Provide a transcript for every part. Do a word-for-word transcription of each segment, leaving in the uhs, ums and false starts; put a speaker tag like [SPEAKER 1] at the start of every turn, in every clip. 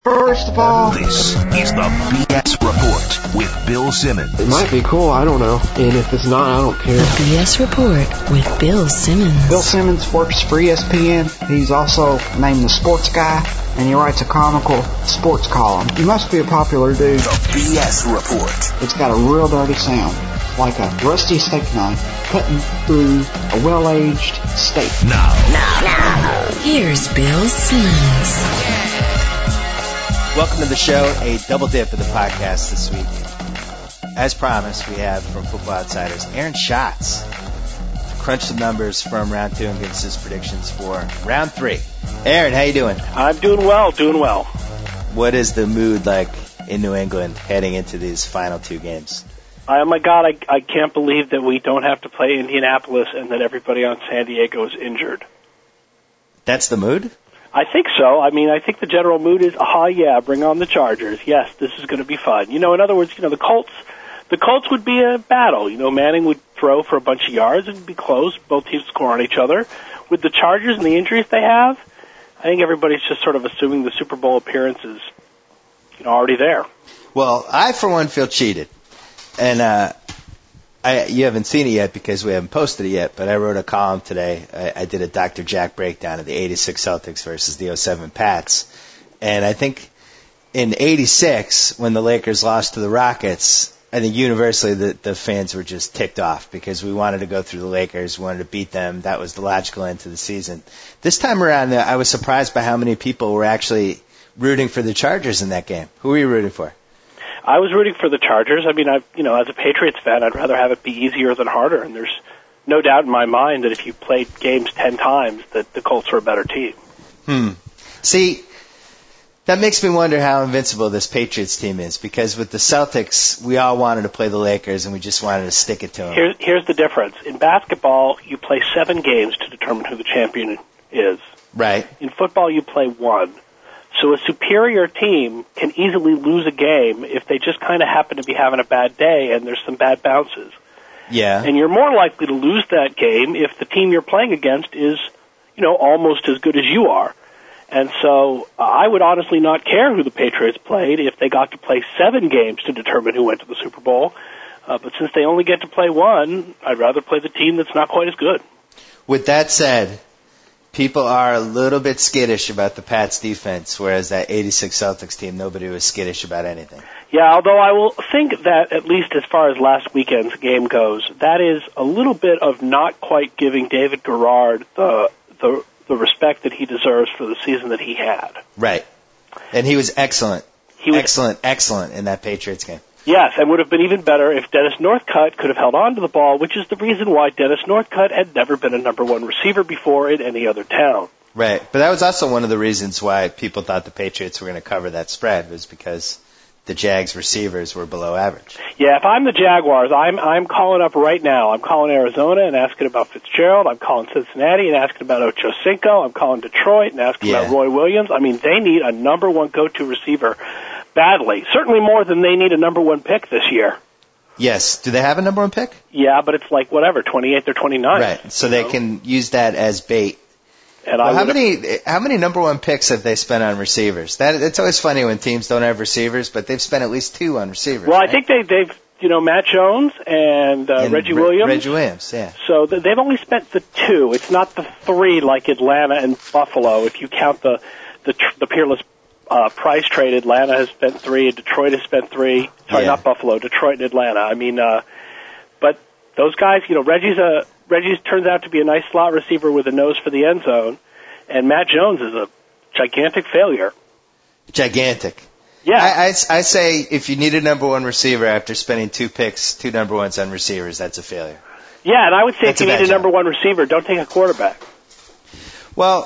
[SPEAKER 1] First of all,
[SPEAKER 2] this is the B S Report with Bill Simmons.
[SPEAKER 1] It might be cool, I don't know. And if it's not, I don't care.
[SPEAKER 3] The B S Report with Bill Simmons.
[SPEAKER 4] Bill Simmons works for E S P N. He's also named the Sports Guy, and he writes a comical sports column. He must be a popular dude.
[SPEAKER 2] The B S Report.
[SPEAKER 4] It's got a real dirty sound, like a rusty steak knife cutting through a well-aged steak.
[SPEAKER 2] Now, now, now.
[SPEAKER 3] Here's Bill Simmons.
[SPEAKER 5] Welcome to the show, a double dip of the podcast this week. As promised, we have from Football Outsiders, Aaron Schatz, to crunch some numbers from round two and give us his predictions for round three. Aaron, how you doing?
[SPEAKER 6] I'm doing well, doing well.
[SPEAKER 5] What is the mood like in New England heading into these final two games?
[SPEAKER 6] Oh my God, I, I can't believe that we don't have to play Indianapolis and that everybody on San Diego is injured.
[SPEAKER 5] That's the mood?
[SPEAKER 6] I think so. I mean, I think the general mood is, oh yeah, bring on the Chargers. Yes, this is going to be fun. You know, in other words, you know, the Colts, the Colts would be a battle. You know, Manning would throw for a bunch of yards. It would be close. Both teams score on each other. With the Chargers and the injuries they have, I think everybody's just sort of assuming the Super Bowl appearance is, you know, already there.
[SPEAKER 5] Well, I, for one, feel cheated. And, uh, I, you haven't seen it yet because we haven't posted it yet, but I wrote a column today. I, I did a Doctor Jack breakdown of the eighty-six Celtics versus the oh seven Pats. And I think in eighty-six, when the Lakers lost to the Rockets, I think universally the, the fans were just ticked off because we wanted to go through the Lakers, we wanted to beat them. That was the logical end to the season. This time around, I was surprised by how many people were actually rooting for the Chargers in that game. Who were you rooting for?
[SPEAKER 6] I was rooting for the Chargers. I mean, I, you know, as a Patriots fan, I'd rather have it be easier than harder. And there's no doubt in my mind that if you played games ten times, that the Colts are a better team.
[SPEAKER 5] Hmm. See, that makes me wonder how invincible this Patriots team is. Because with the Celtics, we all wanted to play the Lakers, and we just wanted to stick it to them.
[SPEAKER 6] Here's, here's the difference. In basketball, you play seven games to determine who the champion is.
[SPEAKER 5] Right.
[SPEAKER 6] In football, you play one. So a superior team can easily lose a game if they just kind of happen to be having a bad day and there's some bad bounces.
[SPEAKER 5] Yeah.
[SPEAKER 6] And you're more likely to lose that game if the team you're playing against is, you know, almost as good as you are. And so uh, I would honestly not care who the Patriots played if they got to play seven games to determine who went to the Super Bowl. Uh, but since they only get to play one, I'd rather play the team that's not quite as good.
[SPEAKER 5] With that said, people are a little bit skittish about the Pats defense, whereas that eighty-six Celtics team, nobody was skittish about anything.
[SPEAKER 6] Yeah, although I will think that, at least as far as last weekend's game goes, that is a little bit of not quite giving David Garrard the the, the respect that he deserves for the season that he had.
[SPEAKER 5] Right. And he was excellent.
[SPEAKER 6] He was
[SPEAKER 5] excellent, excellent in that Patriots game.
[SPEAKER 6] Yes, and would have been even better if Dennis Northcutt could have held on to the ball, which is the reason why Dennis Northcutt had never been a number one receiver before in any other town.
[SPEAKER 5] Right, but that was also one of the reasons why people thought the Patriots were going to cover that spread, was because the Jags receivers were below average.
[SPEAKER 6] Yeah, if I'm the Jaguars, I'm I'm calling up right now. I'm calling Arizona and asking about Fitzgerald. I'm calling Cincinnati and asking about Ocho Cinco. I'm calling Detroit and asking
[SPEAKER 5] yeah.
[SPEAKER 6] about Roy Williams. I mean, they need a number one go-to receiver badly. Certainly more than they need a number one pick this year.
[SPEAKER 5] Yes. Do they have a number one pick?
[SPEAKER 6] Yeah, but it's like, whatever, twenty-eighth or twenty-ninth.
[SPEAKER 5] Right, so they know? can use that as bait.
[SPEAKER 6] And
[SPEAKER 5] well,
[SPEAKER 6] I
[SPEAKER 5] how many how many number one picks have they spent on receivers? That it's always funny when teams don't have receivers, but they've spent at least two on receivers.
[SPEAKER 6] Well,
[SPEAKER 5] right?
[SPEAKER 6] I think they, they've, you know, Matt Jones and, uh,
[SPEAKER 5] and
[SPEAKER 6] Reggie
[SPEAKER 5] Re-
[SPEAKER 6] Williams.
[SPEAKER 5] Reggie Williams, yeah.
[SPEAKER 6] So th- they've only spent the two. It's not the three like Atlanta and Buffalo. If you count the the, tr- the peerless uh, price trade, Atlanta has spent three, and Detroit has spent three. Sorry,
[SPEAKER 5] yeah.
[SPEAKER 6] not Buffalo, Detroit and Atlanta. I mean, uh, but those guys, you know, Reggie's a Reggie turns out to be a nice slot receiver with a nose for the end zone. And Matt Jones is a gigantic failure.
[SPEAKER 5] Gigantic.
[SPEAKER 6] Yeah.
[SPEAKER 5] I, I, I say if you need a number one receiver after spending two picks, two number ones on receivers, that's a failure.
[SPEAKER 6] Yeah, and I would say
[SPEAKER 5] that's
[SPEAKER 6] if you
[SPEAKER 5] a
[SPEAKER 6] need a
[SPEAKER 5] job.
[SPEAKER 6] number one receiver, don't take a quarterback.
[SPEAKER 5] Well,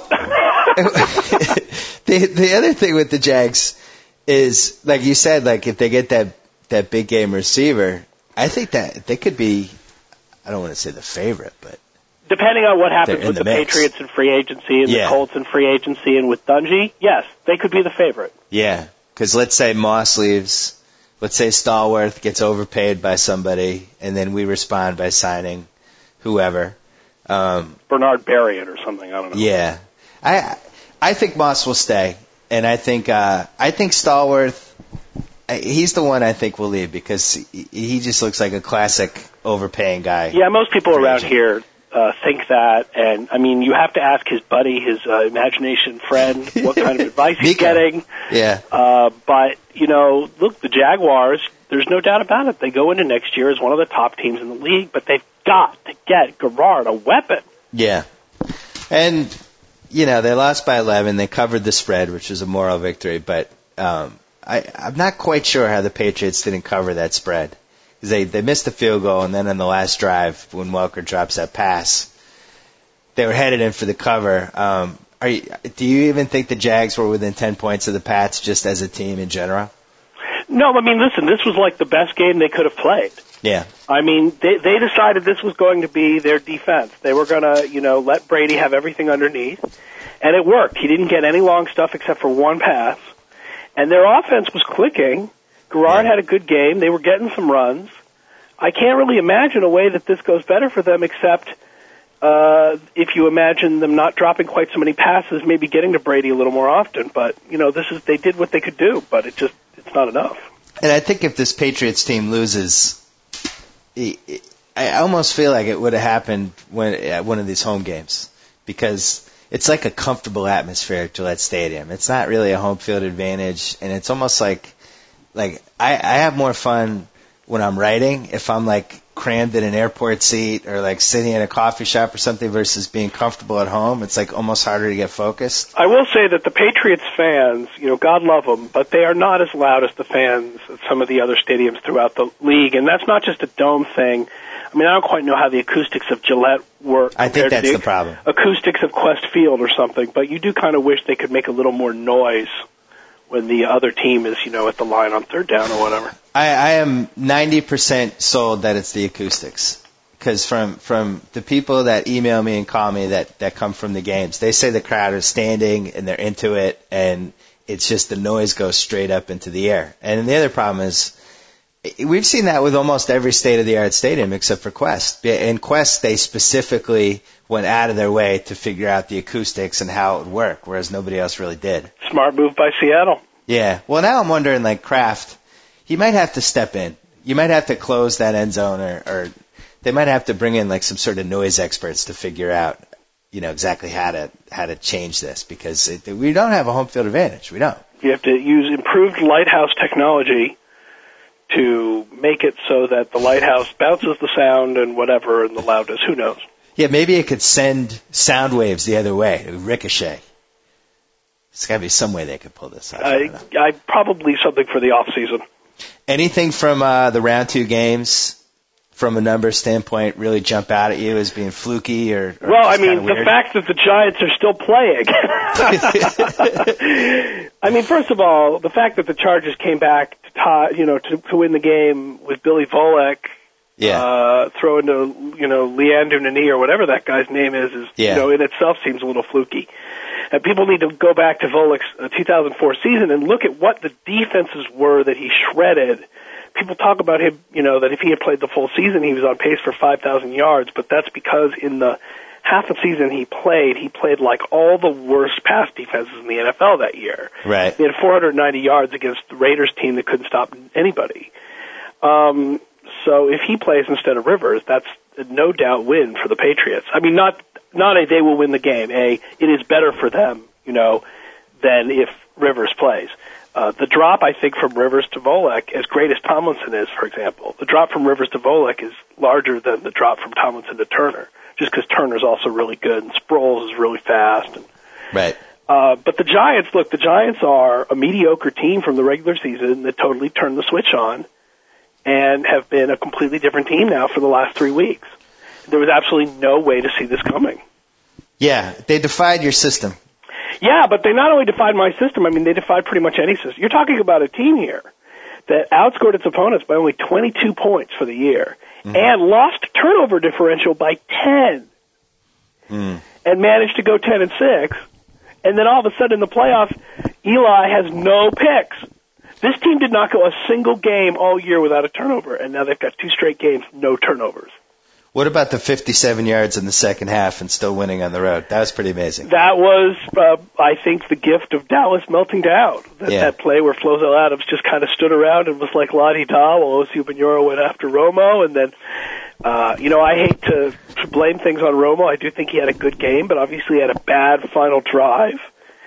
[SPEAKER 5] the the other thing with the Jags is, like you said, like if they get that, that big game receiver, I think that they could be, I don't want to say the favorite, but
[SPEAKER 6] depending on what happens with the,
[SPEAKER 5] the
[SPEAKER 6] Patriots in free agency and
[SPEAKER 5] yeah.
[SPEAKER 6] the Colts in free agency and with Dungy, yes, they could be the favorite.
[SPEAKER 5] Yeah, because let's say Moss leaves, let's say Stallworth gets overpaid by somebody, and then we respond by signing whoever. Um,
[SPEAKER 6] Bernard Berriott or something, I don't know.
[SPEAKER 5] Yeah. I I think Moss will stay. and I think uh, I think Stallworth. He's the one I think will leave because he, he just looks like a classic overpaying guy.
[SPEAKER 6] Yeah, most people around here uh, think that, and I mean, you have to ask his buddy, his uh, imagination friend, what kind of advice he's getting.
[SPEAKER 5] Yeah.
[SPEAKER 6] Uh, but you know, look, the Jaguars. There's no doubt about it. They go into next year as one of the top teams in the league, but they've got to get Garrard a weapon.
[SPEAKER 5] Yeah, and you know they lost by eleven. They covered the spread, which was a moral victory, but. Um, I, I'm not quite sure how the Patriots didn't cover that spread. They they missed the field goal, and then on the last drive, when Welker drops that pass, they were headed in for the cover. Um, are you, do you even think the Jags were within ten points of the Pats just as a team in general?
[SPEAKER 6] No, I mean, listen, this was like the best game they could have played.
[SPEAKER 5] Yeah.
[SPEAKER 6] I mean, they they decided this was going to be their defense. They were going to, you know, let Brady have everything underneath, and it worked. He didn't get any long stuff except for one pass. And their offense was clicking. Garrard
[SPEAKER 5] yeah.
[SPEAKER 6] had a good game. They were getting some runs. I can't really imagine a way that this goes better for them except uh, if you imagine them not dropping quite so many passes, maybe getting to Brady a little more often. But, you know, this is they did what they could do, but it just it's not enough.
[SPEAKER 5] And I think if this Patriots team loses, it, it, I almost feel like it would have happened when at one of these home games because it's like a comfortable atmosphere at Gillette Stadium. It's not really a home field advantage, and it's almost like, like I, I have more fun when I'm writing if I'm like crammed in an airport seat or like sitting in a coffee shop or something versus being comfortable at home. It's like almost harder to get focused.
[SPEAKER 6] I will say that the Patriots fans, you know, God love them, but they are not as loud as the fans at some of the other stadiums throughout the league, and that's not just a dome thing. I mean, I don't quite know how the acoustics of Gillette work.
[SPEAKER 5] I think that's
[SPEAKER 6] the,
[SPEAKER 5] the problem.
[SPEAKER 6] Acoustics of Quest Field or something, but you do kind of wish they could make a little more noise when the other team is, you know, at the line on third down or whatever.
[SPEAKER 5] I, I am ninety percent sold that it's the acoustics. Because from, from the people that email me and call me that, that come from the games, they say the crowd is standing and they're into it, and it's just the noise goes straight up into the air. And the other problem is, we've seen that with almost every state-of-the-art stadium except for Quest. In Quest, they specifically went out of their way to figure out the acoustics and how it would work, whereas nobody else really did.
[SPEAKER 6] Smart move by Seattle.
[SPEAKER 5] Yeah. Well, now I'm wondering, like, Kraft, he might have to step in. You might have to close that end zone, or, or they might have to bring in, like, some sort of noise experts to figure out, you know, exactly how to how to change this, because it, we don't have a home field advantage. We don't.
[SPEAKER 6] You have to use improved lighthouse technology to make it so that the lighthouse bounces the sound and whatever and the loudness. Who knows?
[SPEAKER 5] Yeah, maybe it could send sound waves the other way, it would ricochet. There's got to be some way they could pull this off.
[SPEAKER 6] I, I, I probably something for the off season.
[SPEAKER 5] Anything from uh, the round two games, from a number standpoint, really jump out at you as being fluky or? or
[SPEAKER 6] well, I mean, the
[SPEAKER 5] weird?
[SPEAKER 6] fact that the Giants are still playing. I mean, first of all, the fact that the Chargers came back to tie, you know, to, to win the game with Billy Volek.
[SPEAKER 5] Yeah.
[SPEAKER 6] Uh, throwing to, you know, Leandro Nani or whatever that guy's name is, is
[SPEAKER 5] yeah.
[SPEAKER 6] you know, in itself seems a little fluky. And people need to go back to Volek's uh, two thousand four season and look at what the defenses were that he shredded. People talk about him, you know, that if he had played the full season, he was on pace for five thousand yards, but that's because in the half a season he played, he played like all the worst pass defenses in the N F L that year.
[SPEAKER 5] Right.
[SPEAKER 6] He had four hundred ninety yards against the Raiders team that couldn't stop anybody. Um, so if he plays instead of Rivers, that's a no doubt win for the Patriots. I mean, not not a they will win the game. A it is better for them, you know, than if Rivers plays. Uh, the drop, I think, from Rivers to Volek, as great as Tomlinson is, for example, the drop from Rivers to Volek is larger than the drop from Tomlinson to Turner, just because Turner's also really good and Sproles is really fast. And,
[SPEAKER 5] right.
[SPEAKER 6] Uh, but the Giants, look, the Giants are a mediocre team from the regular season that totally turned the switch on and have been a completely different team now for the last three weeks. There was absolutely no way to see this coming.
[SPEAKER 5] Yeah, they defied your system.
[SPEAKER 6] Yeah, but they not only defied my system, I mean, they defied pretty much any system. You're talking about a team here that outscored its opponents by only twenty-two points for the year mm-hmm. and lost turnover differential by ten mm. and managed to go ten and six. And then all of a sudden in the playoffs, Eli has no picks. This team did not go a single game all year without a turnover, and now they've got two straight games, no turnovers.
[SPEAKER 5] What about the fifty-seven yards in the second half and still winning on the road? That was pretty amazing.
[SPEAKER 6] That was, uh, I think, the gift of Dallas melting down. That,
[SPEAKER 5] Yeah.
[SPEAKER 6] that play where Flozell Adams just kind of stood around and was like la-di-da while Osi Umenyiora went after Romo. And then, uh, you know, I hate to, to blame things on Romo. I do think he had a good game, but obviously he had a bad final drive.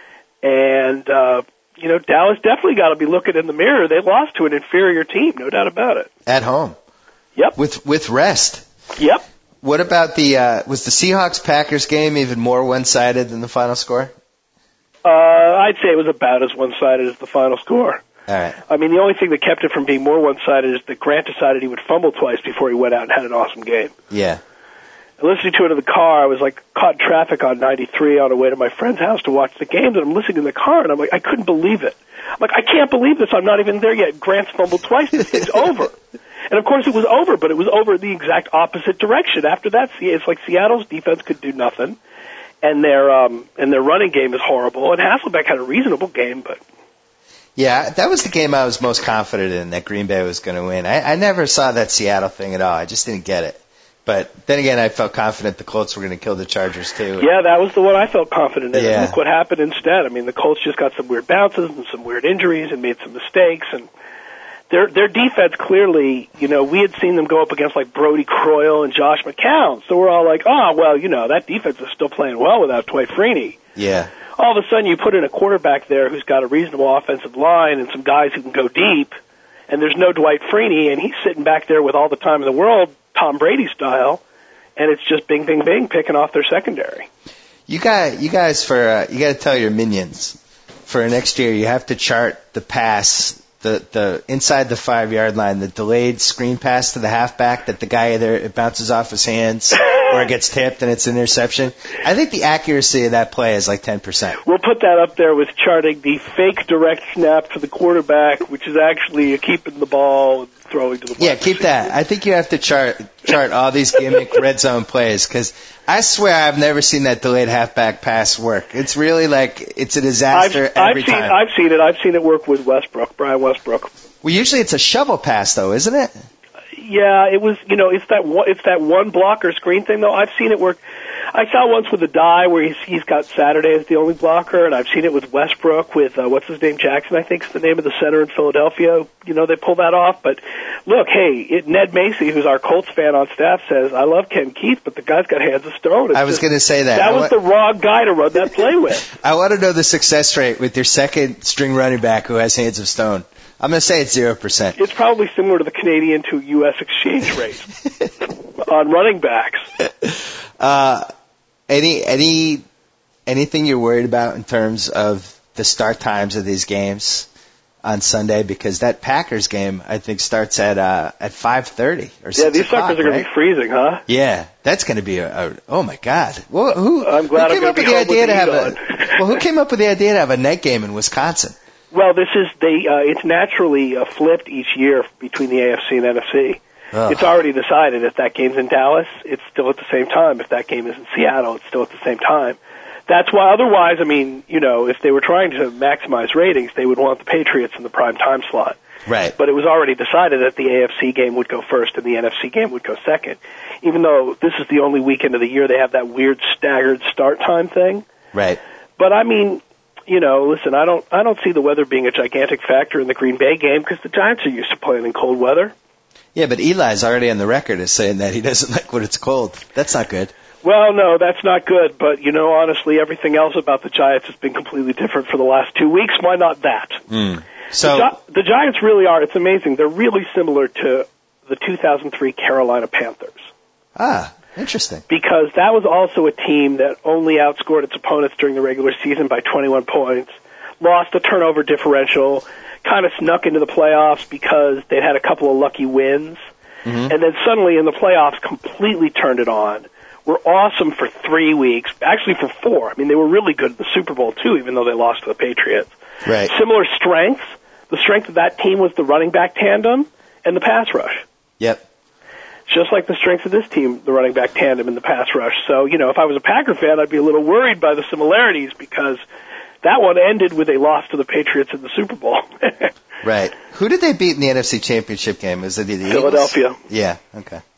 [SPEAKER 6] And, uh, you know, Dallas definitely got to be looking in the mirror. They lost to an inferior team, no doubt about it.
[SPEAKER 5] At home.
[SPEAKER 6] Yep.
[SPEAKER 5] With with rest.
[SPEAKER 6] Yep.
[SPEAKER 5] What about the, uh, was the Seahawks-Packers game even more one-sided than the final score?
[SPEAKER 6] Uh, I'd say it was about as one-sided as the final score.
[SPEAKER 5] All right.
[SPEAKER 6] I mean, the only thing that kept it from being more one-sided is that Grant decided he would fumble twice before he went out and had an awesome game.
[SPEAKER 5] Yeah.
[SPEAKER 6] Listening to it in the car, I was like caught in traffic on ninety-three on the way to my friend's house to watch the game, and I'm listening in the car, and I'm like, I couldn't believe it. I'm like, I can't believe this. I'm not even there yet. Grant's fumbled twice. This thing's over. And of course it was over, but it was over the exact opposite direction. After that, it's like Seattle's defense could do nothing, and their um, and their running game is horrible. And Hasselbeck had a reasonable game, but
[SPEAKER 5] Yeah, that was the game I was most confident in, that Green Bay was going to win. I, I never saw that Seattle thing at all. I just didn't get it. But then again, I felt confident the Colts were going to kill the Chargers, too.
[SPEAKER 6] yeah, that was the one I felt confident in.
[SPEAKER 5] Yeah.
[SPEAKER 6] And look what happened instead. I mean, the Colts just got some weird bounces and some weird injuries and made some mistakes, and their their defense clearly, you know, we had seen them go up against like Brody Croyle and Josh McCown, so we're all like, oh, well, you know, that defense is still playing well without Dwight Freeney.
[SPEAKER 5] Yeah.
[SPEAKER 6] All of a sudden, you put in a quarterback there who's got a reasonable offensive line and some guys who can go deep, and there's no Dwight Freeney, and he's sitting back there with all the time in the world, Tom Brady style, and it's just bing, bing, bing, picking off their secondary.
[SPEAKER 5] You got you guys for uh, you got to tell your minions for next year. You have to chart the pass, the the inside the five yard line, the delayed screen pass to the halfback that the guy either it bounces off his hands or it gets tipped and it's an interception. I think the accuracy of that play is like ten percent.
[SPEAKER 6] We'll put that up there with charting the fake direct snap to the quarterback, which is actually keeping the ball and throwing to the
[SPEAKER 5] Yeah,
[SPEAKER 6] wide
[SPEAKER 5] keep
[SPEAKER 6] receiver.
[SPEAKER 5] that. I think you have to chart chart all these gimmick red zone plays because I swear I've never seen that delayed halfback pass work. It's really like it's a disaster
[SPEAKER 6] I've,
[SPEAKER 5] every
[SPEAKER 6] I've seen,
[SPEAKER 5] time.
[SPEAKER 6] I've seen it. I've seen it work with Westbrook, Brian Westbrook.
[SPEAKER 5] Well, usually it's a shovel pass though, isn't it?
[SPEAKER 6] Yeah, it was, you know, it's that one, it's that one blocker screen thing though. I've seen it work. I saw once with the die where he's he's got Saturday as the only blocker, and I've seen it with Westbrook with uh, what's his name, Jackson, I think is the name of the center in Philadelphia. You know, they pull that off. But look, hey, it, Ned Macy, who's our Colts fan on staff, says I love Ken Keith, but the guy's got hands of stone. It's
[SPEAKER 5] I was
[SPEAKER 6] just-
[SPEAKER 5] going to say that.
[SPEAKER 6] That
[SPEAKER 5] I
[SPEAKER 6] was
[SPEAKER 5] wa-
[SPEAKER 6] the wrong guy to run that play with.
[SPEAKER 5] I want to know the success rate with your second string running back who has hands of stone. I'm going to say it's zero percent.
[SPEAKER 6] It's probably similar to the Canadian to U S exchange rate on running backs.
[SPEAKER 5] Uh, any any anything you're worried about in terms of the start times of these games on Sunday? Because that Packers game, I think, starts at uh, at five thirty or
[SPEAKER 6] Yeah,
[SPEAKER 5] six
[SPEAKER 6] these
[SPEAKER 5] o'clock,
[SPEAKER 6] suckers are going
[SPEAKER 5] right?
[SPEAKER 6] to be freezing, huh?
[SPEAKER 5] Yeah, that's going to be a, a oh my god. Well, who,
[SPEAKER 6] I'm glad
[SPEAKER 5] who
[SPEAKER 6] I'm
[SPEAKER 5] came
[SPEAKER 6] gonna
[SPEAKER 5] up
[SPEAKER 6] be
[SPEAKER 5] with the
[SPEAKER 6] home with
[SPEAKER 5] idea
[SPEAKER 6] the
[SPEAKER 5] to have
[SPEAKER 6] heat
[SPEAKER 5] a well? Who came up with the idea to have a night game in Wisconsin?
[SPEAKER 6] Well, this is they. Uh, it's naturally uh, flipped each year between the A F C and N F C.
[SPEAKER 5] Ugh.
[SPEAKER 6] It's already decided. If that game's in Dallas, it's still at the same time. If that game is in Seattle, it's still at the same time. That's why. Otherwise, I mean, you know, if they were trying to maximize ratings, they would want the Patriots in the prime time slot.
[SPEAKER 5] Right.
[SPEAKER 6] But it was already decided that the A F C game would go first and the N F C game would go second. Even though this is the only weekend of the year they have that weird staggered start time thing.
[SPEAKER 5] Right.
[SPEAKER 6] But I mean, you know, listen, I don't, I don't see the weather being a gigantic factor in the Green Bay game because the Giants are used to playing in cold weather.
[SPEAKER 5] Yeah, but Eli's already on the record as saying that he doesn't like when it's cold. That's not good.
[SPEAKER 6] Well, no, that's not good. But you know, honestly, everything else about the Giants has been completely different for the last two weeks. Why not that?
[SPEAKER 5] Mm. So
[SPEAKER 6] the, Gi- the Giants really are. It's amazing. They're really similar to the two thousand three Carolina Panthers.
[SPEAKER 5] ah, interesting.
[SPEAKER 6] Because that was also a team that only outscored its opponents during the regular season by twenty-one points, lost a turnover differential, kind of snuck into the playoffs because they'd had a couple of lucky wins,
[SPEAKER 5] Mm-hmm.
[SPEAKER 6] and then suddenly in the playoffs completely turned it on. Were awesome for three weeks, actually for four. I mean, they were really good at the Super Bowl, too, even though they lost to the Patriots.
[SPEAKER 5] Right.
[SPEAKER 6] Similar strengths. The strength of that team was the running back tandem and the pass rush.
[SPEAKER 5] Yep.
[SPEAKER 6] Just like the strength of this team, the running back tandem and the pass rush. So, you know, if I was a Packer fan, I'd be a little worried by the similarities because that one ended with a loss to the Patriots in the Super Bowl.
[SPEAKER 5] Right. Who did they beat in the N F C Championship game? Was it the Eagles?
[SPEAKER 6] Philadelphia.
[SPEAKER 5] Yeah. Okay.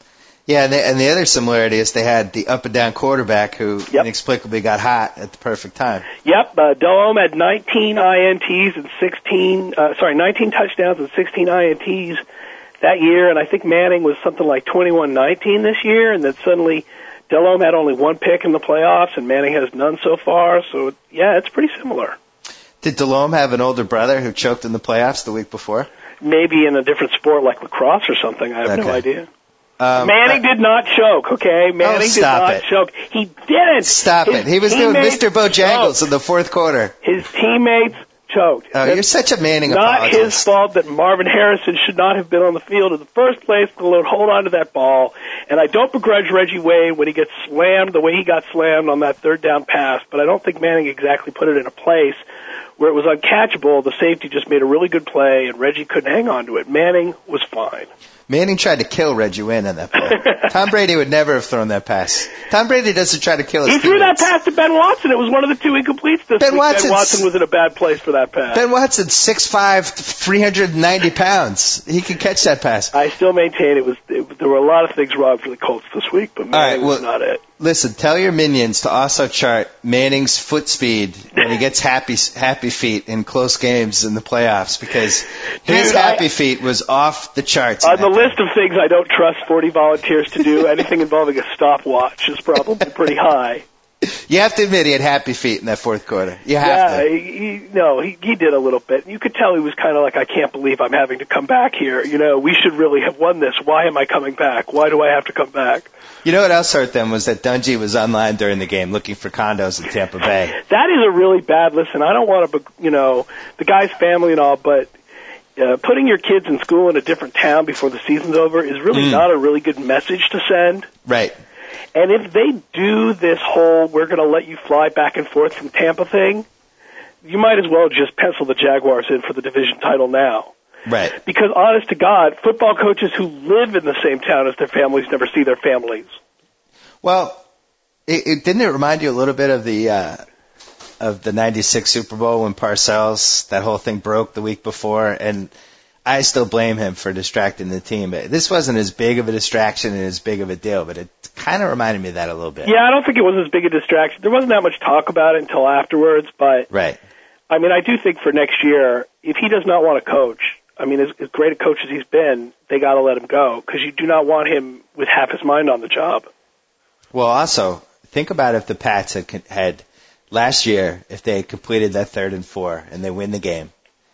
[SPEAKER 5] Yeah, and the, and the other similarity is they had the up and down quarterback who
[SPEAKER 6] Yep.
[SPEAKER 5] inexplicably got hot at the perfect time.
[SPEAKER 6] Yep, uh, Delhomme had nineteen I N Ts and sixteen, uh, sorry, nineteen touchdowns and sixteen I N Ts that year, and I think Manning was something like twenty-one nineteen this year, and then suddenly Delhomme had only one pick in the playoffs, and Manning has none so far, so yeah, it's pretty similar.
[SPEAKER 5] Did Delhomme have an older brother who choked in the playoffs the week before?
[SPEAKER 6] Maybe in a different sport like lacrosse or something, I have no
[SPEAKER 5] Okay.
[SPEAKER 6] idea.
[SPEAKER 5] Um,
[SPEAKER 6] Manning did not choke, okay? Manning did
[SPEAKER 5] stop
[SPEAKER 6] not
[SPEAKER 5] it.
[SPEAKER 6] choke. He didn't.
[SPEAKER 5] Stop
[SPEAKER 6] His
[SPEAKER 5] it. He was doing
[SPEAKER 6] teammates
[SPEAKER 5] Mister Bojangles
[SPEAKER 6] choked.
[SPEAKER 5] in the fourth quarter.
[SPEAKER 6] His teammates choked.
[SPEAKER 5] Oh, you're such a Manning
[SPEAKER 6] Not
[SPEAKER 5] apologist.
[SPEAKER 6] his fault that Marvin Harrison should not have been on the field in the first place. The Lord hold on to that ball. And I don't begrudge Reggie Wayne when he gets slammed the way he got slammed on that third down pass, but I don't think Manning exactly put it in a place where it was uncatchable. The safety just made a really good play, and Reggie couldn't hang on to it. Manning was fine.
[SPEAKER 5] Manning tried to kill Reggie Wayne on that play. Tom Brady would never have thrown that pass. Tom Brady doesn't try to kill his
[SPEAKER 6] He threw that
[SPEAKER 5] teammates.
[SPEAKER 6] pass to Ben Watson. It was one of the two incompletes this
[SPEAKER 5] Ben
[SPEAKER 6] week.
[SPEAKER 5] Watson's-
[SPEAKER 6] Ben Watson was in a bad place for that pass.
[SPEAKER 5] Ben Watson, six five, three hundred ninety pounds. He can catch that pass.
[SPEAKER 6] I still maintain it was it, there were a lot of things wrong for the Colts this week, but Manning
[SPEAKER 5] right, well-
[SPEAKER 6] was not it.
[SPEAKER 5] Listen, tell your minions to also chart Manning's foot speed when he gets happy happy feet in close games in the playoffs, because his
[SPEAKER 6] Dude, I-
[SPEAKER 5] happy feet was off the charts. in
[SPEAKER 6] On the
[SPEAKER 5] that game.
[SPEAKER 6] list of things I don't trust forty volunteers to do, anything involving a stopwatch is probably pretty high.
[SPEAKER 5] You have to admit he had happy feet in that fourth quarter. You have
[SPEAKER 6] Yeah,
[SPEAKER 5] to.
[SPEAKER 6] he, he, no, he, he did a little bit. You could tell he was kind of like, I can't believe I'm having to come back here. You know, we should really have won this. Why am I coming back? Why do I have to come back?
[SPEAKER 5] You know what else hurt them was that Dungy was online during the game looking for condos in Tampa Bay.
[SPEAKER 6] That is a really bad listen. I don't want to, you know, the guy's family and all, but uh, putting your kids in school in a different town before the season's over is really
[SPEAKER 5] Mm.
[SPEAKER 6] not a really good message to send.
[SPEAKER 5] Right.
[SPEAKER 6] And if they do this whole we're going to let you fly back and forth from Tampa thing, you might as well just pencil the Jaguars in for the division title now.
[SPEAKER 5] Right.
[SPEAKER 6] Because honest to God, football coaches who live in the same town as their families never see their families.
[SPEAKER 5] Well, it, it didn't it remind you a little bit of the uh, of the ninety-six Super Bowl when Parcells, that whole thing broke the week before, and I still blame him for distracting the team. But this wasn't as big of a distraction and as big of a deal, but it kind of reminded me of that a little bit.
[SPEAKER 6] Yeah, I don't think it was as big a distraction. There wasn't that much talk about it until afterwards, but
[SPEAKER 5] Right.
[SPEAKER 6] I mean, I do think for next year, if he does not want to coach, I mean, as, as great a coach as he's been, they got to let him go because you do not want him with half his mind on the job.
[SPEAKER 5] Well, also, think about if the Pats had, had last year, if they had completed that third and four and they win the game,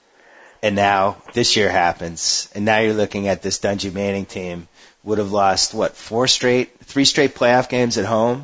[SPEAKER 5] and now this year happens, and now you're looking at this Dungy Manning team would have lost, what, four straight, three straight playoff games at home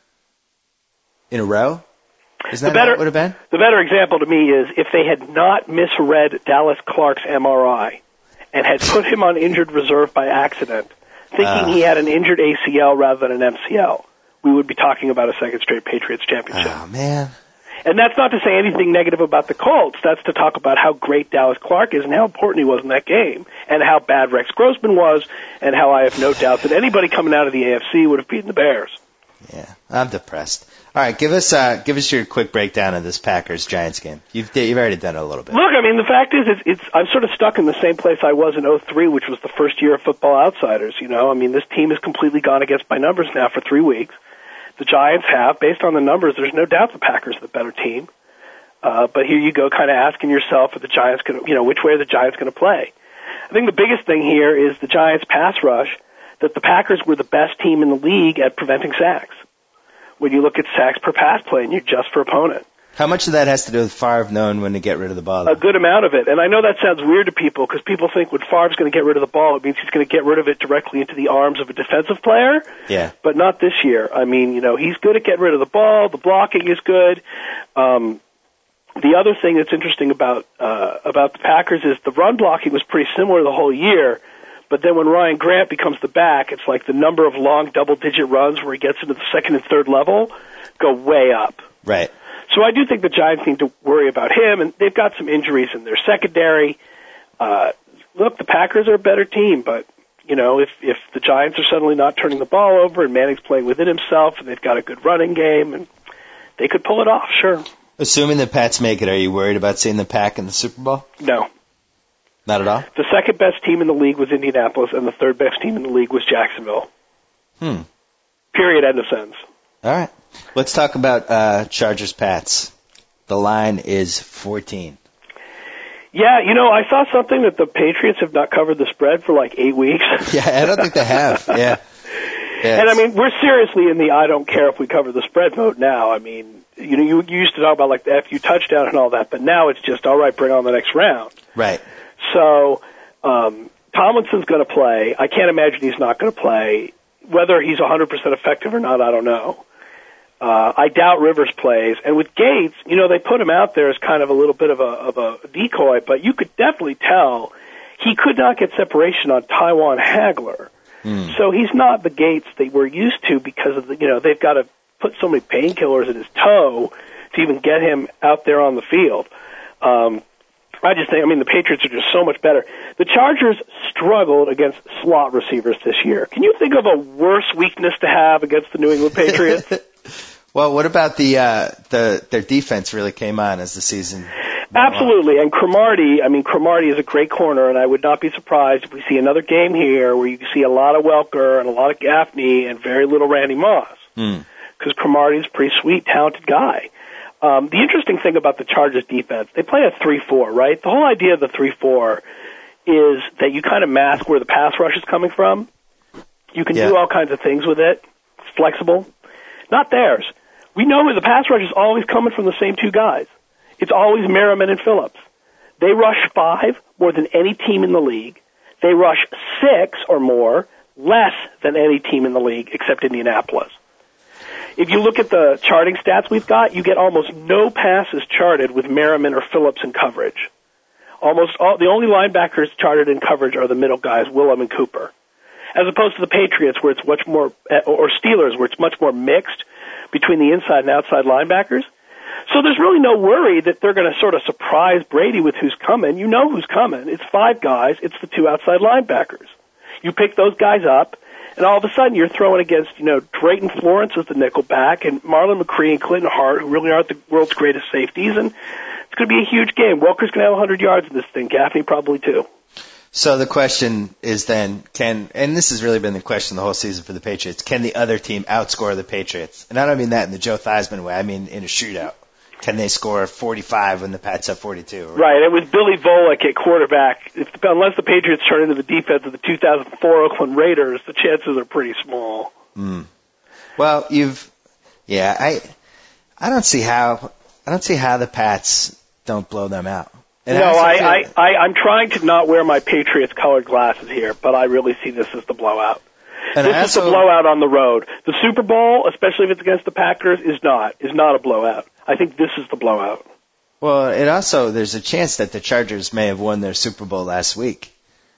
[SPEAKER 5] in a row? Isn't that
[SPEAKER 6] The better-
[SPEAKER 5] what it would have been?
[SPEAKER 6] The better example to me is if they had not misread Dallas Clark's M R I and had put him on injured reserve by accident, thinking
[SPEAKER 5] Ah.
[SPEAKER 6] he had an injured A C L rather than an M C L, we would be talking about a second straight Patriots championship.
[SPEAKER 5] Oh, man.
[SPEAKER 6] And that's not to say anything negative about the Colts. That's to talk about how great Dallas Clark is and how important he was in that game, and how bad Rex Grossman was, and how I have no doubt that anybody coming out of the A F C would have beaten the Bears.
[SPEAKER 5] Yeah, I'm depressed. All right, give us uh, give us your quick breakdown of this Packers-Giants game. You've you've already done it a little bit.
[SPEAKER 6] Look, I mean, the fact is, it's, it's I'm sort of stuck in the same place I was in oh three, which was the first year of Football Outsiders. You know, I mean, this team has completely gone against my numbers now for three weeks. The Giants have, based on the numbers, there's no doubt the Packers are the better team. Uh, but here you go, kind of asking yourself, are the Giants going to, you know, which way are the Giants going to play? I think the biggest thing here is the Giants' pass rush. That the Packers were the best team in the league at preventing sacks. When you look at sacks per pass play, and you adjust for opponent.
[SPEAKER 5] How much of that has to do with Favre knowing when to get rid of the ball?
[SPEAKER 6] A good amount of it. And I know that sounds weird to people because people think when Favre's going to get rid of the ball, it means he's going to get rid of it directly into the arms of a defensive player.
[SPEAKER 5] Yeah.
[SPEAKER 6] But not this year. I mean, you know, he's good at getting rid of the ball. The blocking is good. Um, the other thing that's interesting about uh, about the Packers is the run blocking was pretty similar the whole year. But then when Ryan Grant becomes the back, it's like the number of long double-digit runs where he gets into the second and third level go way up.
[SPEAKER 5] Right.
[SPEAKER 6] So I do think the Giants need to worry about him, and they've got some injuries in their secondary. Uh, look, the Packers are a better team, but, you know, if, if the Giants are suddenly not turning the ball over and Manning's playing within himself and they've got a good running game, and they could pull it off, sure.
[SPEAKER 5] Assuming the Pats make it, are you worried about seeing the Pack in the Super Bowl?
[SPEAKER 6] No.
[SPEAKER 5] Not at all?
[SPEAKER 6] The second best team in the league was Indianapolis, and the third best team in the league was Jacksonville.
[SPEAKER 5] Hmm.
[SPEAKER 6] Period, end of sentence.
[SPEAKER 5] All right. Let's talk about uh, Chargers-Pats. The line is fourteen.
[SPEAKER 6] Yeah, you know, I saw something that the Patriots have not covered the spread for like eight weeks.
[SPEAKER 5] Yeah, I don't think they have. Yeah. yeah
[SPEAKER 6] and I mean, we're seriously in the I don't care if we cover the spread mode now. I mean, you know, you, you used to talk about like the F U touchdown and all that, but now it's just, all right, bring on the next round.
[SPEAKER 5] Right.
[SPEAKER 6] So, um, Tomlinson's going to play. I can't imagine he's not going to play. Whether he's one hundred percent effective or not, I don't know. Uh, I doubt Rivers plays. And with Gates, you know, they put him out there as kind of a little bit of a, of a decoy, but you could definitely tell he could not get separation on Taiwan Hagler. Mm. So he's not the Gates that we're used to because of the, you know, they've got to put so many painkillers in his toe to even get him out there on the field. Um, I just think, I mean, the Patriots are just so much better. The Chargers struggled against slot receivers this year. Can you think of a worse weakness to have against the New England Patriots?
[SPEAKER 5] Well, what about the uh, the their defense really came on as the season?
[SPEAKER 6] Absolutely, and Cromartie. I mean, Cromartie is a great corner, and I would not be surprised if we see another game here where you see a lot of Welker and a lot of Gaffney and very little Randy Moss, because mm. Cromartie's a pretty sweet, talented guy. Um, the interesting thing about the Chargers defense, they play a three four, right? The whole idea of the three four is that you kind of mask where the pass rush is coming from. You can
[SPEAKER 5] yeah.
[SPEAKER 6] do all kinds of things with it. It's flexible. Not theirs. We know the pass rush is always coming from the same two guys. It's always Merriman and Phillips. They rush five more than any team in the league. They rush six or more less than any team in the league except Indianapolis. If you look at the charting stats we've got, you get almost no passes charted with Merriman or Phillips in coverage. Almost all, the only linebackers charted in coverage are the middle guys, Willem and Cooper. As opposed to the Patriots where it's much more, or Steelers where it's much more mixed between the inside and outside linebackers. So there's really no worry that they're going to sort of surprise Brady with who's coming. You know who's coming. It's five guys. It's the two outside linebackers. You pick those guys up, and all of a sudden you're throwing against, you know, Drayton Florence as the nickel back, and Marlon McCree and Clinton Hart, who really aren't the world's greatest safeties, and it's going to be a huge game. Welker's going to have one hundred yards in this thing. Gaffney probably too.
[SPEAKER 5] So the question is then, can, and this has really been the question the whole season for the Patriots, can the other team outscore the Patriots? And I don't mean that in the Joe Theismann way. I mean in a shootout. Can they score forty-five when the Pats have forty-two? Right,
[SPEAKER 6] right. And with Billy Volek at quarterback, if, unless the Patriots turn into the defense of the two thousand four Oakland Raiders, the chances are pretty small.
[SPEAKER 5] Mm. Well, you've, yeah, I, I don't see how, I don't see how the Pats don't blow them out. And
[SPEAKER 6] no,
[SPEAKER 5] I,
[SPEAKER 6] I, I, I, I'm trying to not wear my Patriots-colored glasses here, but I really see this as the blowout.
[SPEAKER 5] And
[SPEAKER 6] this
[SPEAKER 5] also,
[SPEAKER 6] is the blowout on the road. The Super Bowl, especially if it's against the Packers, is not is not a blowout. I think this is the blowout.
[SPEAKER 5] Well, it also, there's a chance that the Chargers may have won their Super Bowl last week.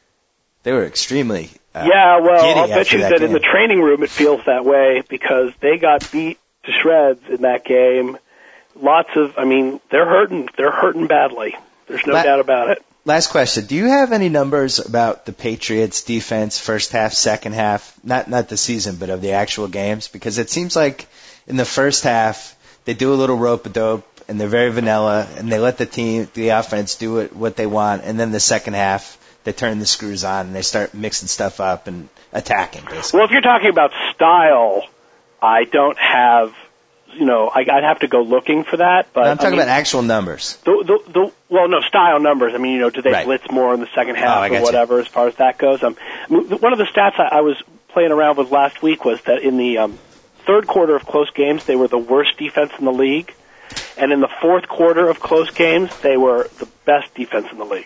[SPEAKER 5] They were extremely uh,
[SPEAKER 6] Yeah, well,
[SPEAKER 5] giddy
[SPEAKER 6] I'll bet
[SPEAKER 5] after
[SPEAKER 6] you
[SPEAKER 5] that,
[SPEAKER 6] that
[SPEAKER 5] game.
[SPEAKER 6] in the training room it feels that way because they got beat to shreds in that game. Lots of, I mean, they're hurting. They're hurting badly. There's no
[SPEAKER 5] La-
[SPEAKER 6] doubt about it.
[SPEAKER 5] Last question. Do you have any numbers about the Patriots defense, first half, second half, not not the season, but of the actual games? Because it seems like in the first half, they do a little rope-a-dope, and they're very vanilla, and they let the team, the offense, do it, what they want. And then the second half, they turn the screws on, and they start mixing stuff up and attacking, basically.
[SPEAKER 6] Well, if you're talking about style, I don't have, you know, I, I'd have to go looking for that. But
[SPEAKER 5] no, I'm talking
[SPEAKER 6] I mean,
[SPEAKER 5] about actual numbers.
[SPEAKER 6] The, the, the, well, no, style numbers. I mean, you know, do they
[SPEAKER 5] Right.
[SPEAKER 6] blitz more in the second half
[SPEAKER 5] Oh, I
[SPEAKER 6] or
[SPEAKER 5] got
[SPEAKER 6] whatever as far as that goes? Um, one of the stats I, I was playing around with last week was that in the um, third quarter of close games, they were the worst defense in the league. And in the fourth quarter of close games, they were the best defense in the league.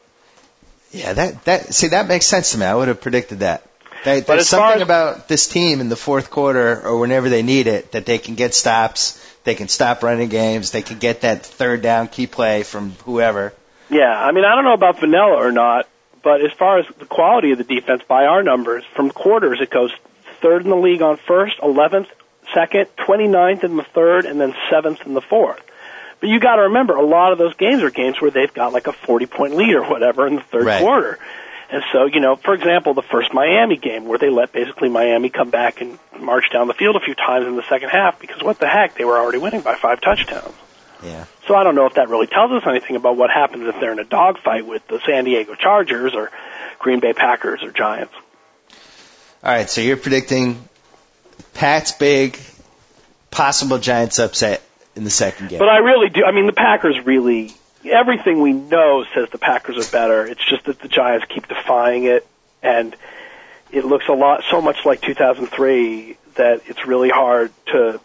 [SPEAKER 5] Yeah, that, that see, that makes sense to me. I would have predicted that. They,
[SPEAKER 6] But
[SPEAKER 5] there's
[SPEAKER 6] as far
[SPEAKER 5] something
[SPEAKER 6] as-
[SPEAKER 5] about this team in the fourth quarter or whenever they need it that they can get stops, they can stop running games, they can get that third down key play from whoever.
[SPEAKER 6] Yeah, I mean, I don't know about vanilla or not, but as far as the quality of the defense, by our numbers, from quarters it goes third in the league on first, eleventh, second, twenty-ninth in the third, and then seventh in the fourth. But you got to remember, a lot of those games are games where they've got like a forty-point lead or whatever in the third
[SPEAKER 5] Right.
[SPEAKER 6] quarter. And so, you know, for example, the first Miami game where they let basically Miami come back and march down the field a few times in the second half because what the heck, they were already winning by five touchdowns.
[SPEAKER 5] Yeah.
[SPEAKER 6] So I don't know if that really tells us anything about what happens if they're in a dogfight with the San Diego Chargers or Green Bay Packers or Giants.
[SPEAKER 5] All right, so you're predicting Pat's big, possible Giants upset in the second game.
[SPEAKER 6] But I really do. I mean, the Packers really, everything we know says the Packers are better. It's just that the Giants keep defying it, and it looks a lot, so much like two thousand three that it's really hard to,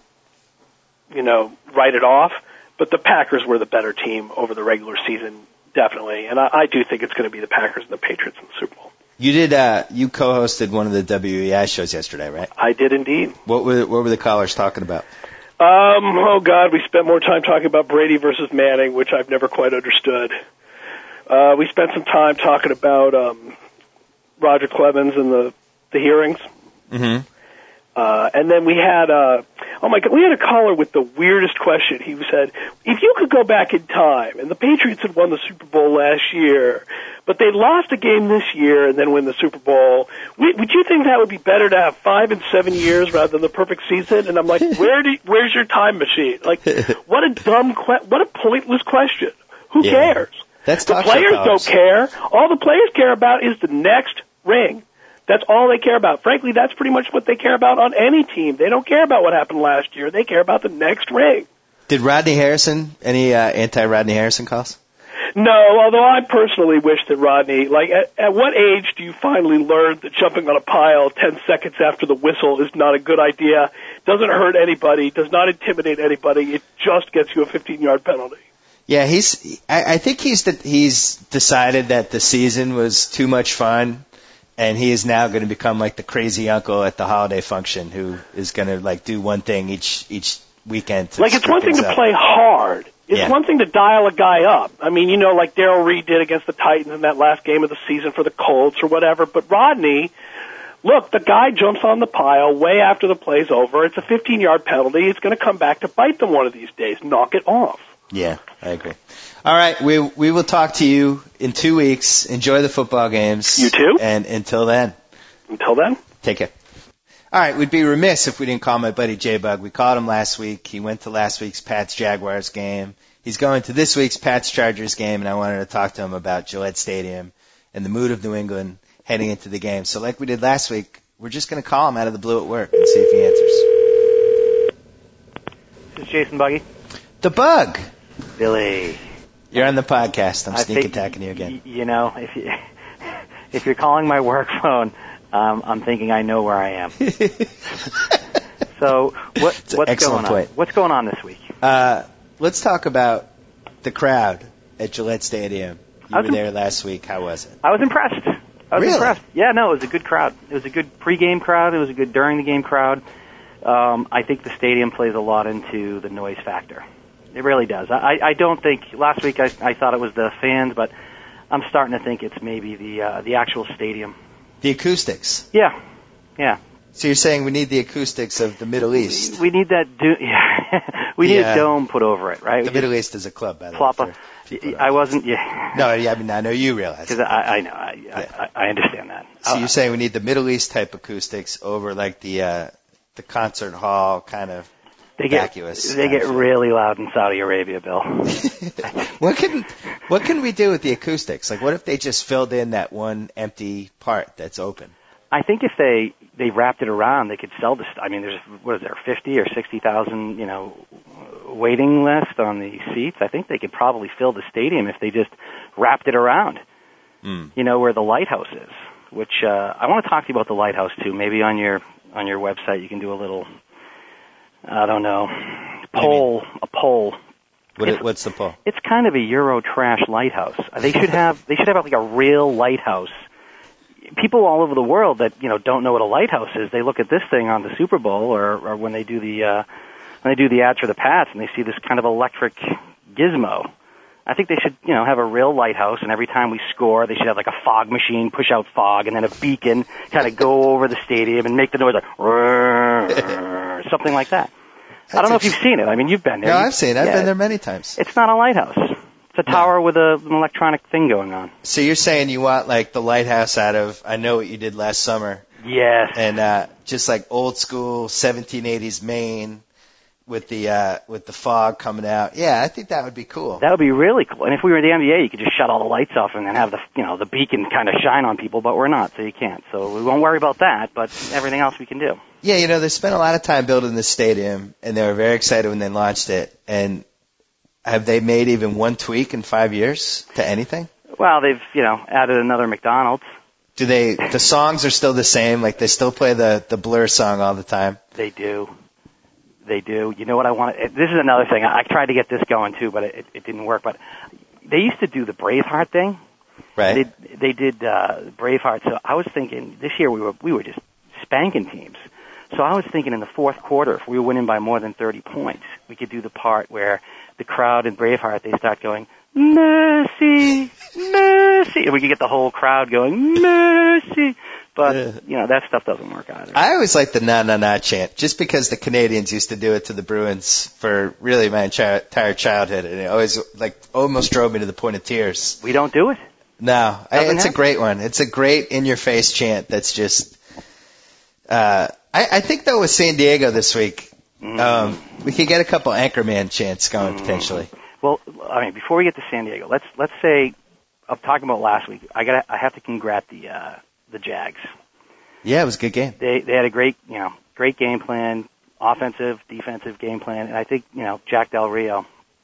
[SPEAKER 6] you know, write it off. But the Packers were the better team over the regular season, definitely. And I, I do think it's going to be the Packers and the Patriots in the Super Bowl.
[SPEAKER 5] You did. Uh, you co-hosted one of the W E I shows yesterday, right?
[SPEAKER 6] I did indeed.
[SPEAKER 5] What were What were the callers talking about?
[SPEAKER 6] Um, oh God, we spent more time talking about Brady versus Manning, which I've never quite understood. Uh, we spent some time talking about um, Roger Clemens and the the hearings.
[SPEAKER 5] Mm-hmm.
[SPEAKER 6] Uh, and then we had, uh, oh my God, we had a caller with the weirdest question. He said, if you could go back in time, and the Patriots had won the Super Bowl last year, but they lost a game this year and then win the Super Bowl, would you think that would be better to have five and seven years rather than the perfect season? And I'm like, where do, where's your time machine? Like, what a dumb, que- what a pointless question. Who
[SPEAKER 5] yeah.
[SPEAKER 6] cares?
[SPEAKER 5] That's
[SPEAKER 6] the players don't care. All the players care about is the next ring. That's all they care about. Frankly, that's pretty much what they care about on any team. They don't care about what happened last year. They care about the next ring.
[SPEAKER 5] Did Rodney Harrison, any uh, anti-Rodney Harrison calls?
[SPEAKER 6] No, although I personally wish that Rodney, like, at, at what age do you finally learn that jumping on a pile ten seconds after the whistle is not a good idea, doesn't hurt anybody, does not intimidate anybody, it just gets you a fifteen-yard penalty?
[SPEAKER 5] Yeah, he's. I, I think he's the, he's decided that the season was too much fun. And he is now going to become like the crazy uncle at the holiday function who is going to like do one thing each each weekend. To
[SPEAKER 6] like it's one thing to
[SPEAKER 5] up.
[SPEAKER 6] play hard. It's
[SPEAKER 5] yeah.
[SPEAKER 6] one thing to dial a guy up. I mean, you know, like Darrell Reed did against the Titans in that last game of the season for the Colts or whatever. But Rodney, look, the guy jumps on the pile way after the play's over. It's a fifteen-yard penalty. It's going to come back to bite them one of these days. Knock it off.
[SPEAKER 5] Yeah, I agree. All right, we we will talk to you in two weeks. Enjoy the football games.
[SPEAKER 6] You too.
[SPEAKER 5] And until then.
[SPEAKER 6] Until then.
[SPEAKER 5] Take care. All right, we'd be remiss if we didn't call my buddy J-Bug. We called him last week. He went to last week's Pats-Jaguars game. He's going to this week's Pats-Chargers game, and I wanted to talk to him about Gillette Stadium and the mood of New England heading into the game. So like we did last week, we're just going to call him out of the blue at work and see if he answers.
[SPEAKER 7] This is Jason Buggy.
[SPEAKER 5] The Bug.
[SPEAKER 7] Billy.
[SPEAKER 5] You're on the podcast. I'm
[SPEAKER 7] I
[SPEAKER 5] sneak
[SPEAKER 7] think,
[SPEAKER 5] attacking you again.
[SPEAKER 7] You know, if you if you're calling my work phone, um, I'm thinking I know where I am. So what what's going on?
[SPEAKER 5] Point.
[SPEAKER 7] What's going on this week?
[SPEAKER 5] Uh, let's talk about the crowd at Gillette Stadium. You were
[SPEAKER 7] in,
[SPEAKER 5] there last week. How was it?
[SPEAKER 7] I was impressed. I was
[SPEAKER 5] really?
[SPEAKER 7] impressed. Yeah, no, it was a good crowd. It was a good pregame crowd. It was a good during the game crowd. Um, I think the stadium plays a lot into the noise factor. It really does. I, I don't think last week I, I thought it was the fans, but I'm starting to think it's maybe the uh, the actual stadium.
[SPEAKER 5] The acoustics.
[SPEAKER 7] Yeah, yeah.
[SPEAKER 5] So you're saying we need the acoustics of the Middle East?
[SPEAKER 7] We, we need that. Do- yeah. we
[SPEAKER 5] the,
[SPEAKER 7] need
[SPEAKER 5] uh,
[SPEAKER 7] a dome put over it, right?
[SPEAKER 5] The
[SPEAKER 7] we
[SPEAKER 5] Middle East is a club, by the
[SPEAKER 7] plop
[SPEAKER 5] way.
[SPEAKER 7] A, I wasn't. Yeah.
[SPEAKER 5] No, yeah, I mean I know you realize.
[SPEAKER 7] Because I, I know, I, yeah. I, I understand that.
[SPEAKER 5] So
[SPEAKER 7] uh,
[SPEAKER 5] you're saying we need the Middle East type acoustics over like the uh, the concert hall kind of.
[SPEAKER 7] They get
[SPEAKER 5] vacuous
[SPEAKER 7] they get really loud in Saudi Arabia, Bill.
[SPEAKER 5] what can what can we do with the acoustics? Like, what if they just filled in that one empty part that's open?
[SPEAKER 7] I think if they they wrapped it around, they could sell this. I mean, there's what is there, fifty or sixty thousand, you know, waiting list on the seats. I think they could probably fill the stadium if they just wrapped it around.
[SPEAKER 5] Mm.
[SPEAKER 7] You know, where the lighthouse is. Which uh, I want to talk to you about the lighthouse too. Maybe on your on your website you can do a little. I don't know. Poll, a poll.
[SPEAKER 5] What it, what's the poll?
[SPEAKER 7] It's kind of a Euro trash lighthouse. They should have. They should have like a real lighthouse. People all over the world that you know don't know what a lighthouse is. They look at this thing on the Super Bowl, or, or when they do the uh, when they do the ads for the Pats, and they see this kind of electric gizmo. I think they should, you know, have a real lighthouse, and every time we score, they should have like a fog machine push out fog, and then a beacon kind of go over the stadium and make the noise like something like that. That's I don't know if you've seen it. I mean, you've been there.
[SPEAKER 5] No, I've seen it. I've
[SPEAKER 7] yeah,
[SPEAKER 5] been there many times.
[SPEAKER 7] It's not a lighthouse. It's a tower no. with a, an electronic thing going on.
[SPEAKER 5] So you're saying you want like the lighthouse out of I Know What You Did Last Summer.
[SPEAKER 7] Yes.
[SPEAKER 5] And uh, just like old school seventeen eighties Maine. With the uh, with the fog coming out, yeah, I think that would be cool.
[SPEAKER 7] That would be really cool. And if we were in the N B A, you could just shut all the lights off and then have the you know the beacon kind of shine on people, but we're not, so you can't. So we won't worry about that. But everything else we can do.
[SPEAKER 5] Yeah, you know, they spent a lot of time building this stadium, and they were very excited when they launched it. And have they made even one tweak in five years to anything?
[SPEAKER 7] Well, they've, you know, added another McDonald's.
[SPEAKER 5] Do they? The songs are still the same. Like they still play the the Blur song all the time.
[SPEAKER 7] They do. They do. You know what I want? This is another thing. I, I tried to get this going too, but it, it didn't work. But they used to do the Braveheart thing.
[SPEAKER 5] Right.
[SPEAKER 7] They, they did uh, Braveheart. So I was thinking this year we were we were just spanking teams. So I was thinking in the fourth quarter, if we were winning by more than thirty points, we could do the part where the crowd in Braveheart, they start going, mercy, mercy. And we could get the whole crowd going, mercy. But,
[SPEAKER 5] Yeah.
[SPEAKER 7] you know, that stuff doesn't work either.
[SPEAKER 5] I always like the na na na chant, just because the Canadians used to do it to the Bruins for really my entire entire childhood, and it always like almost drove me to the point of tears.
[SPEAKER 7] We don't do it.
[SPEAKER 5] No, I,
[SPEAKER 7] Doesn't
[SPEAKER 5] it's a
[SPEAKER 7] happen.
[SPEAKER 5] great one. It's a great in-your-face chant that's just. Uh, I, I think though with San Diego this week,
[SPEAKER 7] Mm.
[SPEAKER 5] um, we could get a couple Anchorman chants going
[SPEAKER 7] Mm.
[SPEAKER 5] potentially.
[SPEAKER 7] Well, I mean, before we get to San Diego, let's let's say, I'm talking about last week. I got I have to congrat the uh, the Jags.
[SPEAKER 5] Yeah, it was a good game.
[SPEAKER 7] They they had a great you know great game plan, offensive, defensive game plan, and I think you know Jack Del Rio.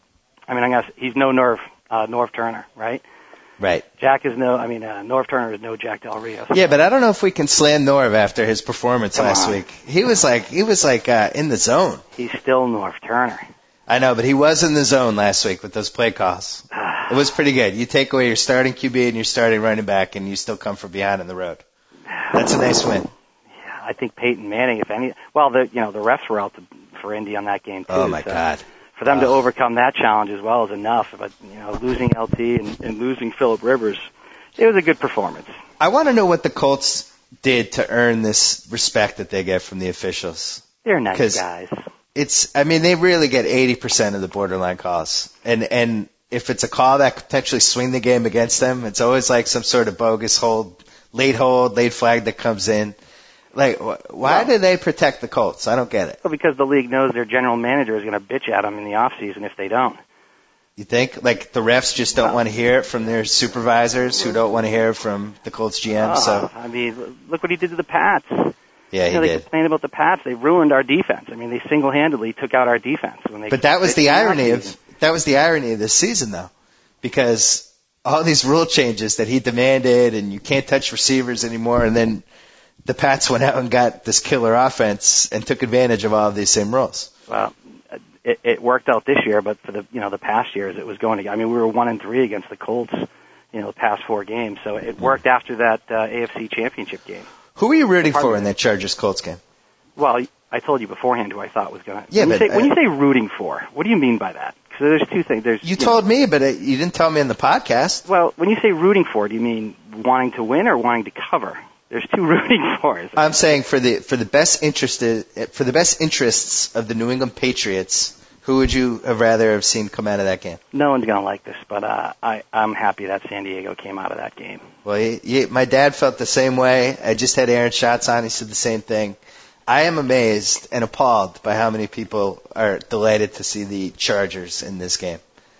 [SPEAKER 7] I mean, I guess he's no Norv uh, Norv Turner, right?
[SPEAKER 5] Right.
[SPEAKER 7] Jack is no, I mean, uh, Norv Turner is no Jack Del Rio.
[SPEAKER 5] Yeah, but I don't know if we can slam Norv after his performance
[SPEAKER 7] Come
[SPEAKER 5] last
[SPEAKER 7] on.
[SPEAKER 5] week. He was like he was like uh, in the zone.
[SPEAKER 7] He's still Norv Turner.
[SPEAKER 5] I know, but he was in the zone last week with those play calls. It was pretty good. You take away your starting Q B and your starting running back, and you still come from behind on the road. That's a nice win.
[SPEAKER 7] Yeah, I think Peyton Manning, if any, well, the you know the refs were out to, for Indy on that game too.
[SPEAKER 5] Oh my
[SPEAKER 7] so
[SPEAKER 5] God.
[SPEAKER 7] For them to
[SPEAKER 5] Oh.
[SPEAKER 7] overcome that challenge as well is enough. But you know, losing L T and, and losing Phillip Rivers, it was a good performance.
[SPEAKER 5] I want to know what the Colts did to earn this respect that they get from the officials.
[SPEAKER 7] They're nice
[SPEAKER 5] 'Cause-
[SPEAKER 7] guys.
[SPEAKER 5] It's, I mean, they really get eighty percent of the borderline calls. And, and if it's a call that could potentially swing the game against them, it's always like some sort of bogus hold, late hold, late flag that comes in. Like, wh- why
[SPEAKER 7] Well-
[SPEAKER 5] do they protect the Colts? I don't get it.
[SPEAKER 7] Well, because the league knows their general manager is going to bitch at them in the off season if they don't.
[SPEAKER 5] You think? Like, the refs just don't
[SPEAKER 7] Well-
[SPEAKER 5] want to hear it from their supervisors who don't want to hear it from the Colts G M,
[SPEAKER 7] Oh,
[SPEAKER 5] so,
[SPEAKER 7] I mean, look what he did to the Pats.
[SPEAKER 5] yeah,
[SPEAKER 7] you
[SPEAKER 5] he
[SPEAKER 7] know, they
[SPEAKER 5] did.
[SPEAKER 7] complained about the Pats. They ruined our defense. I mean, they single-handedly took out our defense when they.
[SPEAKER 5] But that was the
[SPEAKER 7] they-
[SPEAKER 5] irony of that was the irony of this season, though, because all these rule changes that he demanded, and you can't touch receivers anymore, and then the Pats went out and got this killer offense and took advantage of all of these same rules.
[SPEAKER 7] Well, it, it worked out this year, but for the you know the past years, it was going to. I mean, we were one and three against the Colts, you know, the past four games. So it worked after that uh, A F C Championship game.
[SPEAKER 5] Who were you rooting
[SPEAKER 7] Pardon
[SPEAKER 5] for
[SPEAKER 7] me?
[SPEAKER 5] in that Chargers Colts game?
[SPEAKER 7] Well, I told you beforehand who I thought was going to.
[SPEAKER 5] Yeah,
[SPEAKER 7] when you
[SPEAKER 5] but,
[SPEAKER 7] say, when
[SPEAKER 5] uh,
[SPEAKER 7] you say rooting for, what do you mean by that? Because there's two things. There's
[SPEAKER 5] You
[SPEAKER 7] know,
[SPEAKER 5] told me, but uh, you didn't tell me in the podcast.
[SPEAKER 7] Well, when you say rooting for, do you mean wanting to win or wanting to cover? There's two rooting fors.
[SPEAKER 5] I'm saying for the for the best interested for the best interests of the New England Patriots, who would you have rather have seen come out of that game?
[SPEAKER 7] No one's going to like this, but uh, I, I'm happy that San Diego came out of that game.
[SPEAKER 5] Well, he, he, my dad felt the same way. I just had Aaron Schatz on. He said the same thing. I am amazed and appalled by how many people are delighted to see the Chargers in this game.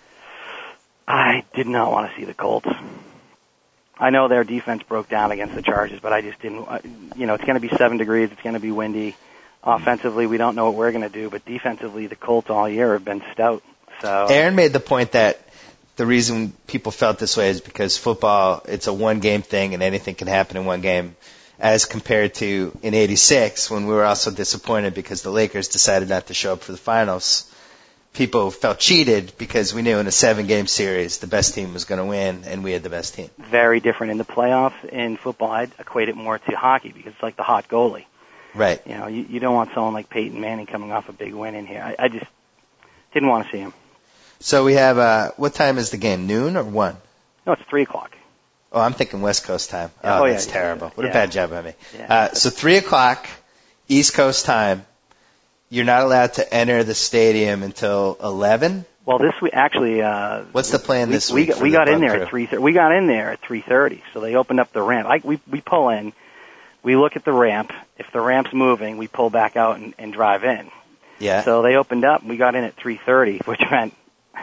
[SPEAKER 7] I did not want to see the Colts. I know their defense broke down against the Chargers, but I just didn't. uh, You know, it's going to be seven degrees. It's going to be windy. Offensively, we don't know what we're going to do, but defensively, the Colts all year have been stout. So
[SPEAKER 5] Aaron made the point that the reason people felt this way is because football, it's a one-game thing and anything can happen in one game, as compared to in eighty-six when we were also disappointed because the Lakers decided not to show up for the finals. People felt cheated because we knew in a seven-game series the best team was going to win and we had the best team.
[SPEAKER 7] very different in the playoffs. In football, I'd equate it more to hockey because it's like the hot goalie.
[SPEAKER 5] Right.
[SPEAKER 7] You know, you, you don't want someone like Peyton Manning coming off a big win in here. I, I just didn't want to see him.
[SPEAKER 5] So we have, uh, what time is the game? Noon or one?
[SPEAKER 7] No, it's three o'clock.
[SPEAKER 5] Oh, I'm thinking West Coast time.
[SPEAKER 7] Yeah,
[SPEAKER 5] Oh,
[SPEAKER 7] oh, yeah,
[SPEAKER 5] that's
[SPEAKER 7] yeah,
[SPEAKER 5] terrible. What
[SPEAKER 7] yeah.
[SPEAKER 5] a bad job by me.
[SPEAKER 7] Yeah.
[SPEAKER 5] Uh, so three o'clock, East Coast time. You're not allowed to enter the stadium until eleven.
[SPEAKER 7] Well, this week actually. Uh,
[SPEAKER 5] What's the plan
[SPEAKER 7] we,
[SPEAKER 5] this
[SPEAKER 7] we
[SPEAKER 5] week?
[SPEAKER 7] got,
[SPEAKER 5] for
[SPEAKER 7] we
[SPEAKER 5] the
[SPEAKER 7] got in
[SPEAKER 5] Bug
[SPEAKER 7] there
[SPEAKER 5] crew?
[SPEAKER 7] at three. We got in there at three thirty. So they opened up the ramp. I, we we pull in. We look at the ramp. If the ramp's moving, we pull back out and, and drive in.
[SPEAKER 5] Yeah.
[SPEAKER 7] So they opened up. And we got in at three thirty, which meant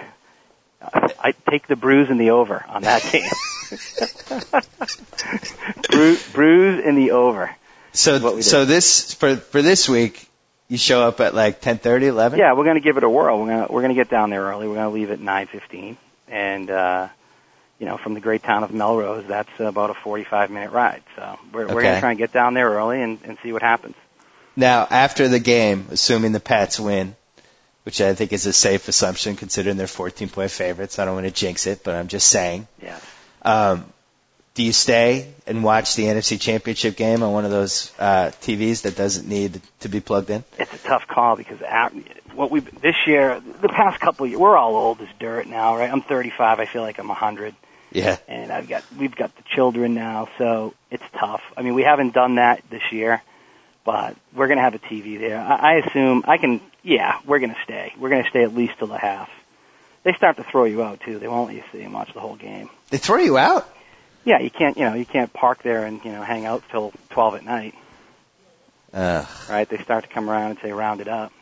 [SPEAKER 7] I take the bruise in the over on that game. Bru- bruise in the over.
[SPEAKER 5] So
[SPEAKER 7] what we did.
[SPEAKER 5] so this for for this week, you show up at like ten thirty, eleven?
[SPEAKER 7] Yeah, we're going to give it a whirl. We're going to we're going to get down there early. We're going to leave at nine fifteen, and uh, you know, from the great town of Melrose, that's about a forty-five minute ride. So we're
[SPEAKER 5] Okay.
[SPEAKER 7] we're going to try and get down there early and, and see what happens.
[SPEAKER 5] Now, after the game, assuming the Pats win, which I think is a safe assumption considering they're fourteen point favorites. I don't want to jinx it, but I'm just saying.
[SPEAKER 7] Yeah.
[SPEAKER 5] Um, do you stay and watch the N F C Championship game on one of those uh, T Vs that doesn't need to be plugged in?
[SPEAKER 7] It's a tough call because our, what we this year, the past couple of years, we're all old as dirt now, right? I'm thirty-five. I feel like I'm one hundred.
[SPEAKER 5] Yeah.
[SPEAKER 7] And I've got we've got the children now, so it's tough. I mean, we haven't done that this year, but we're going to have a T V there. I, I assume I can. Yeah, we're going to stay. We're going to stay at least till the half. They start to throw you out too. They won't let you stay and watch the whole game.
[SPEAKER 5] They throw you out?
[SPEAKER 7] Yeah, you can't. You know, you can't park there and you know hang out till twelve at night.
[SPEAKER 5] Ugh.
[SPEAKER 7] Right? They start to come around and say round it up.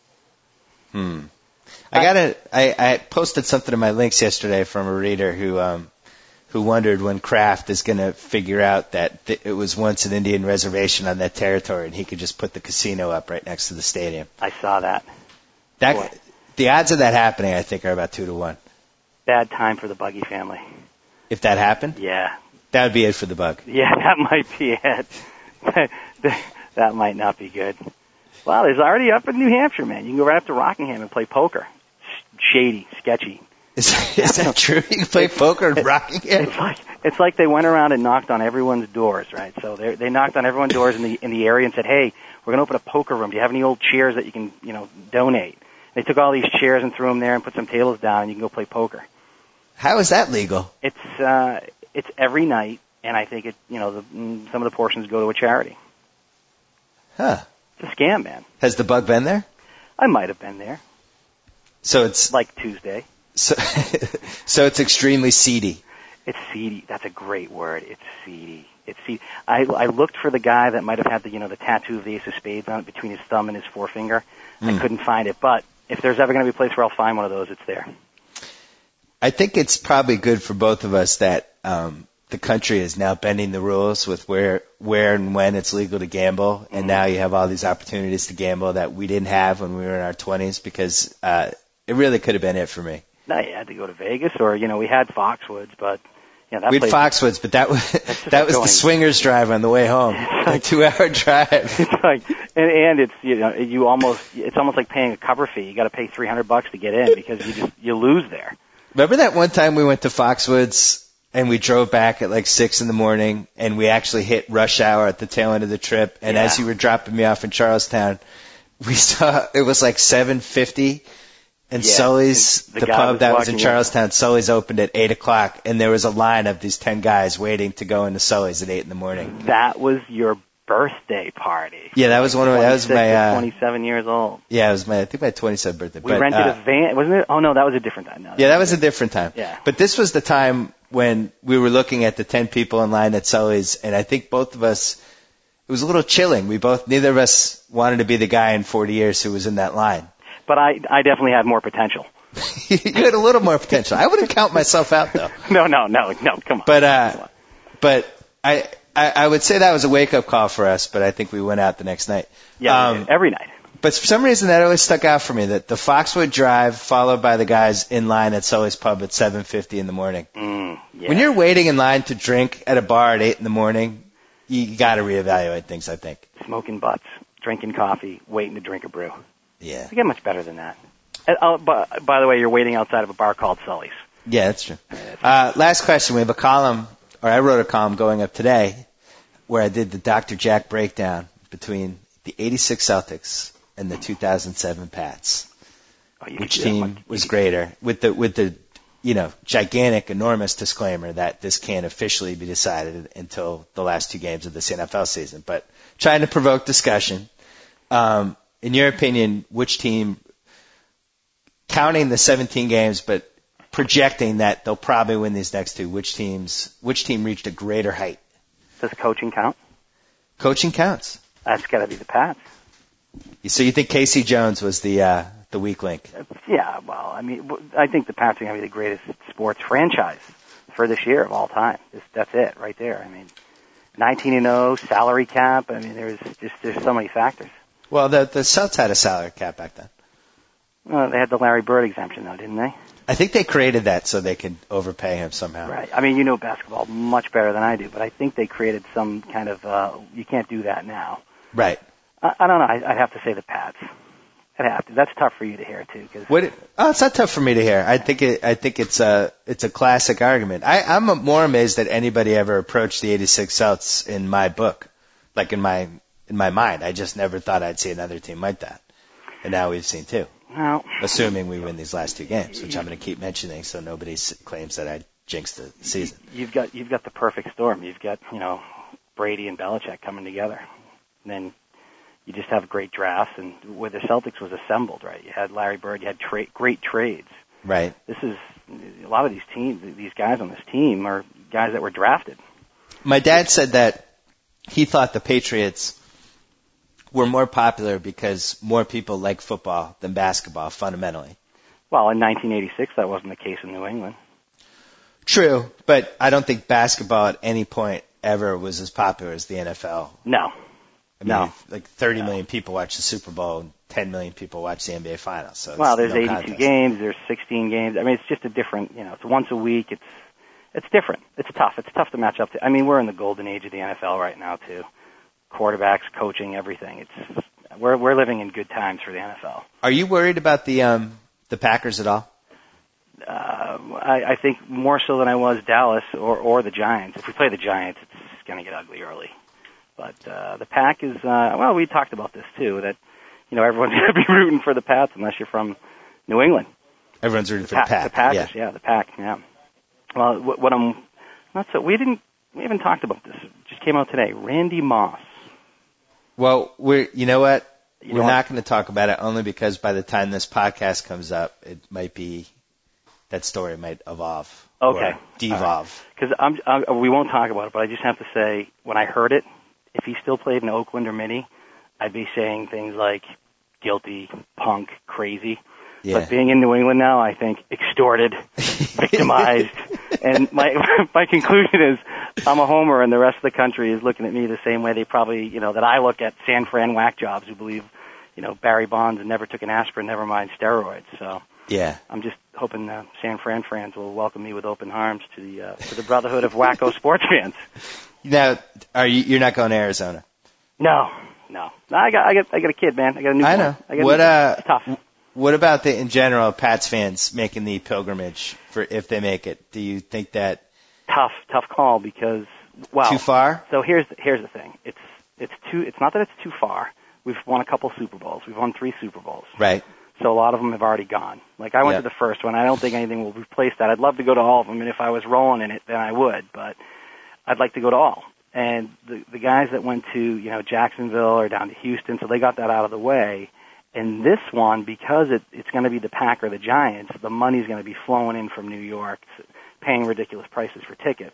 [SPEAKER 5] Hmm. I got to I, I posted something in my links yesterday from a reader who um who wondered when Kraft is going to figure out that th- it was once an Indian reservation on that territory and he could just put the casino up right next to the stadium.
[SPEAKER 7] I saw that.
[SPEAKER 5] That
[SPEAKER 7] Boy.
[SPEAKER 5] The odds of that happening, I think, are about two to one.
[SPEAKER 7] Bad time for the Buggy family.
[SPEAKER 5] If that happened,
[SPEAKER 7] Yeah.
[SPEAKER 5] that would be it for the Bug.
[SPEAKER 7] Yeah, that might be it. That might not be good. Well, there's already up in New Hampshire, man. You can go right up to Rockingham and play poker. Shady, sketchy.
[SPEAKER 5] Is, is that true? You can play poker in Rockingham?
[SPEAKER 7] It's like it's like they went around and knocked on everyone's doors, right? So they they knocked on everyone's doors in the in the area and said, "Hey, we're going to open a poker room. Do you have any old chairs that you can, you know, donate?" They took all these chairs and threw them there and put some tables down, and you can go play poker.
[SPEAKER 5] How is that legal?
[SPEAKER 7] It's uh, it's every night, and I think it, you know, the, mm, some of the portions go to a charity.
[SPEAKER 5] Huh.
[SPEAKER 7] It's a scam, man.
[SPEAKER 5] Has the Bug been there?
[SPEAKER 7] I might have been there,
[SPEAKER 5] So it's
[SPEAKER 7] like Tuesday.
[SPEAKER 5] so, so it's extremely seedy.
[SPEAKER 7] It's seedy. That's a great word. It's seedy. It's seedy. I I looked for the guy that might have had the you know the tattoo of the Ace of Spades on it between his thumb and his forefinger.
[SPEAKER 5] Mm.
[SPEAKER 7] I couldn't find it, but if there's ever going to be a place where I'll find one of those, it's there.
[SPEAKER 5] I think it's probably good for both of us that um, the country is now bending the rules with where where and when it's legal to gamble, and
[SPEAKER 7] Mm-hmm.
[SPEAKER 5] now you have all these opportunities to gamble that we didn't have when we were in our twenties, because uh, it really could have been it for me.
[SPEAKER 7] No, you had to go to Vegas, or you know we had Foxwoods, but you know that
[SPEAKER 5] We had
[SPEAKER 7] place.
[SPEAKER 5] Foxwoods, but that was
[SPEAKER 7] just
[SPEAKER 5] that was
[SPEAKER 7] going-
[SPEAKER 5] the swingers drive on the way home, a two-hour drive.
[SPEAKER 7] It's like, and, and it's you know you almost it's almost like paying a cover fee. You got to pay three hundred bucks to get in because you just you lose there.
[SPEAKER 5] Remember that one time we went to Foxwoods and we drove back at like six in the morning, and we actually hit rush hour at the tail end of the trip. And
[SPEAKER 7] Yeah.
[SPEAKER 5] as you were dropping me off in Charlestown, we saw it was like seven fifty, and
[SPEAKER 7] Yeah,
[SPEAKER 5] Sully's,
[SPEAKER 7] the
[SPEAKER 5] the,
[SPEAKER 7] guy
[SPEAKER 5] pub
[SPEAKER 7] was
[SPEAKER 5] that was in
[SPEAKER 7] walking in.
[SPEAKER 5] Charlestown, Sully's opened at eight o'clock, and there was a line of these ten guys waiting to go into Sully's at eight in the morning.
[SPEAKER 7] That was your birthday party.
[SPEAKER 5] Yeah, that was one of my, that was
[SPEAKER 7] twenty-six
[SPEAKER 5] my,
[SPEAKER 7] or
[SPEAKER 5] uh,
[SPEAKER 7] twenty-seven years old.
[SPEAKER 5] yeah, it was my, I think my twenty-seventh birthday.
[SPEAKER 7] We
[SPEAKER 5] but,
[SPEAKER 7] rented
[SPEAKER 5] uh,
[SPEAKER 7] a van, wasn't it? Oh no, that was a different time. No,
[SPEAKER 5] Yeah, that was a different time.
[SPEAKER 7] Yeah.
[SPEAKER 5] But this was the time when we were looking at the ten people in line at Sully's, and I think both of us, it was a little chilling. We both, neither of us wanted to be the guy in forty years who was in that line.
[SPEAKER 7] But I, I definitely had more potential.
[SPEAKER 5] You had a little more potential. I wouldn't count myself out though.
[SPEAKER 7] No, no, no, no, come on.
[SPEAKER 5] But, uh, but I, I, I would say that was a wake-up call for us, but I think we went out the next night.
[SPEAKER 7] yeah,
[SPEAKER 5] um,
[SPEAKER 7] every night.
[SPEAKER 5] But for some reason that always stuck out for me, that the Foxwood Drive followed by the guys in line at Sully's Pub at seven fifty in the morning.
[SPEAKER 7] Mm, yeah.
[SPEAKER 5] When you're waiting in line to drink at a bar at eight in the morning, you got to reevaluate things, I think.
[SPEAKER 7] Smoking butts, drinking coffee, waiting to drink a brew.
[SPEAKER 5] Yeah.
[SPEAKER 7] You get much better than that. And, oh, by, by the way, you're waiting outside of a bar called Sully's.
[SPEAKER 5] Yeah, that's true. Uh, last question. We have a column, or I wrote a column going up today where I did the Doctor Jack breakdown between the eighty-six Celtics and the two thousand seven Pats.
[SPEAKER 7] Oh, you
[SPEAKER 5] Which
[SPEAKER 7] could do that
[SPEAKER 5] team
[SPEAKER 7] one.
[SPEAKER 5] was greater? With the, with the, you know, gigantic, enormous disclaimer that this can't officially be decided until the last two games of this N F L season. But trying to provoke discussion. Um, in your opinion, which team, counting the seventeen games, but projecting that they'll probably win these next two, which teams, which team reached a greater height?
[SPEAKER 7] Does coaching count?
[SPEAKER 5] Coaching counts.
[SPEAKER 7] That's got to be the Pats.
[SPEAKER 5] So you think Casey Jones was the uh, the weak link?
[SPEAKER 7] Yeah, well, I mean, w- I think the Pats are going to be the greatest sports franchise for this year of all time. Just, that's it, right there. I mean, nineteen and oh, salary cap. I mean, there's just there's so many factors.
[SPEAKER 5] Well, the the Celts had a salary cap back then.
[SPEAKER 7] Well, they had the Larry Bird exemption, though, didn't they?
[SPEAKER 5] I think they created that so they could overpay him somehow.
[SPEAKER 7] Right. I mean, you know basketball much better than I do, but I think they created some kind of, uh, you can't do that now.
[SPEAKER 5] Right.
[SPEAKER 7] I, I don't know. I, I'd have to say the Pats. I'd have to. That's tough for you to hear, too. Cause
[SPEAKER 5] What? Oh, it's not tough for me to hear. I think it. I think it's a. It's a classic argument. I, I'm more amazed that anybody ever approached the eighty-six Celts in my book, like in my in my mind. I just never thought I'd see another team like that, and now we've seen two.
[SPEAKER 7] Well,
[SPEAKER 5] assuming we win these last two games, which I'm going to keep mentioning, so nobody s- claims that I jinxed the season.
[SPEAKER 7] You've got you've got the perfect storm. You've got you know Brady and Belichick coming together, and then you just have great drafts. And where the Celtics was assembled, right? You had Larry Bird. You had tra- great trades.
[SPEAKER 5] Right.
[SPEAKER 7] This is a lot of these teams. These guys on this team are guys that were drafted.
[SPEAKER 5] My dad said that he thought the Patriots were more popular because more people like football than basketball, fundamentally.
[SPEAKER 7] Well, in nineteen eighty-six, that wasn't the case in New England.
[SPEAKER 5] True, but I don't think basketball at any point ever was as popular as the N F L.
[SPEAKER 7] No.
[SPEAKER 5] I mean,
[SPEAKER 7] No.
[SPEAKER 5] like thirty
[SPEAKER 7] No.
[SPEAKER 5] million people watch the Super Bowl and ten million people watch the N B A Finals. So it's
[SPEAKER 7] Well, there's
[SPEAKER 5] no
[SPEAKER 7] eighty-two
[SPEAKER 5] contest.
[SPEAKER 7] games. There's sixteen games. I mean, it's just a different, you know, it's once a week. It's it's different. It's tough. It's tough to match up to. I mean, we're in the golden age of the N F L right now, too. Quarterbacks, coaching, everything. It's we're we're living in good times for the N F L.
[SPEAKER 5] Are you worried about the um the Packers at all?
[SPEAKER 7] Uh, I, I think more so than I was Dallas or or the Giants. If we play the Giants, it's going to get ugly early. But uh, the Pack is uh, well, we talked about this too. That you know everyone's going to be rooting for the Pats unless you're from New England.
[SPEAKER 5] Everyone's rooting for
[SPEAKER 7] Pa-
[SPEAKER 5] the Pack.
[SPEAKER 7] The Packers,
[SPEAKER 5] yeah.
[SPEAKER 7] yeah, the Pack, yeah. Well, what, what I'm not so we didn't we haven't talked about this. It just came out today. Randy Moss.
[SPEAKER 5] Well, we're you know what?
[SPEAKER 7] You
[SPEAKER 5] we're
[SPEAKER 7] know
[SPEAKER 5] not going to talk about it only because by the time this podcast comes up, it might be that story might evolve.
[SPEAKER 7] Okay.
[SPEAKER 5] Or devolve.
[SPEAKER 7] Because I'm, I'm, we won't talk about it, but I just have to say, when I heard it, if he still played in Oakland or Mini, I'd be saying things like guilty, punk, crazy.
[SPEAKER 5] Yeah.
[SPEAKER 7] But being in New England now, I think extorted, victimized, and my my conclusion is I'm a homer, and the rest of the country is looking at me the same way they probably, you know, that I look at San Fran whack jobs who believe, you know, Barry Bonds never took an aspirin, never mind steroids. So
[SPEAKER 5] Yeah.
[SPEAKER 7] I'm just hoping uh, San Fran fans will welcome me with open arms to the uh, to the brotherhood of wacko sports fans.
[SPEAKER 5] Now, are you you're not going to Arizona?
[SPEAKER 7] No, no, no. I got I got I got a kid, man. I got a new.
[SPEAKER 5] I know.
[SPEAKER 7] I got a
[SPEAKER 5] What
[SPEAKER 7] new,
[SPEAKER 5] uh
[SPEAKER 7] it's tough.
[SPEAKER 5] What about the in general Pats fans making the pilgrimage for if they make it? Do you think that
[SPEAKER 7] Tough, tough call because well.
[SPEAKER 5] too far?
[SPEAKER 7] So here's the, here's the thing. It's it's too. It's not that it's too far. We've won a couple Super Bowls. We've won three Super Bowls.
[SPEAKER 5] Right.
[SPEAKER 7] So a lot of them have already gone. Like I went
[SPEAKER 5] Yep.
[SPEAKER 7] to the first one. I don't think anything will replace that. I'd love to go to all of them, and if I was rolling in it, then I would. But I'd like to go to all. And the the guys that went to you know Jacksonville or down to Houston, so they got that out of the way. And this one, because it, it's going to be the Pack or the Giants, the money's going to be flowing in from New York, paying ridiculous prices for tickets.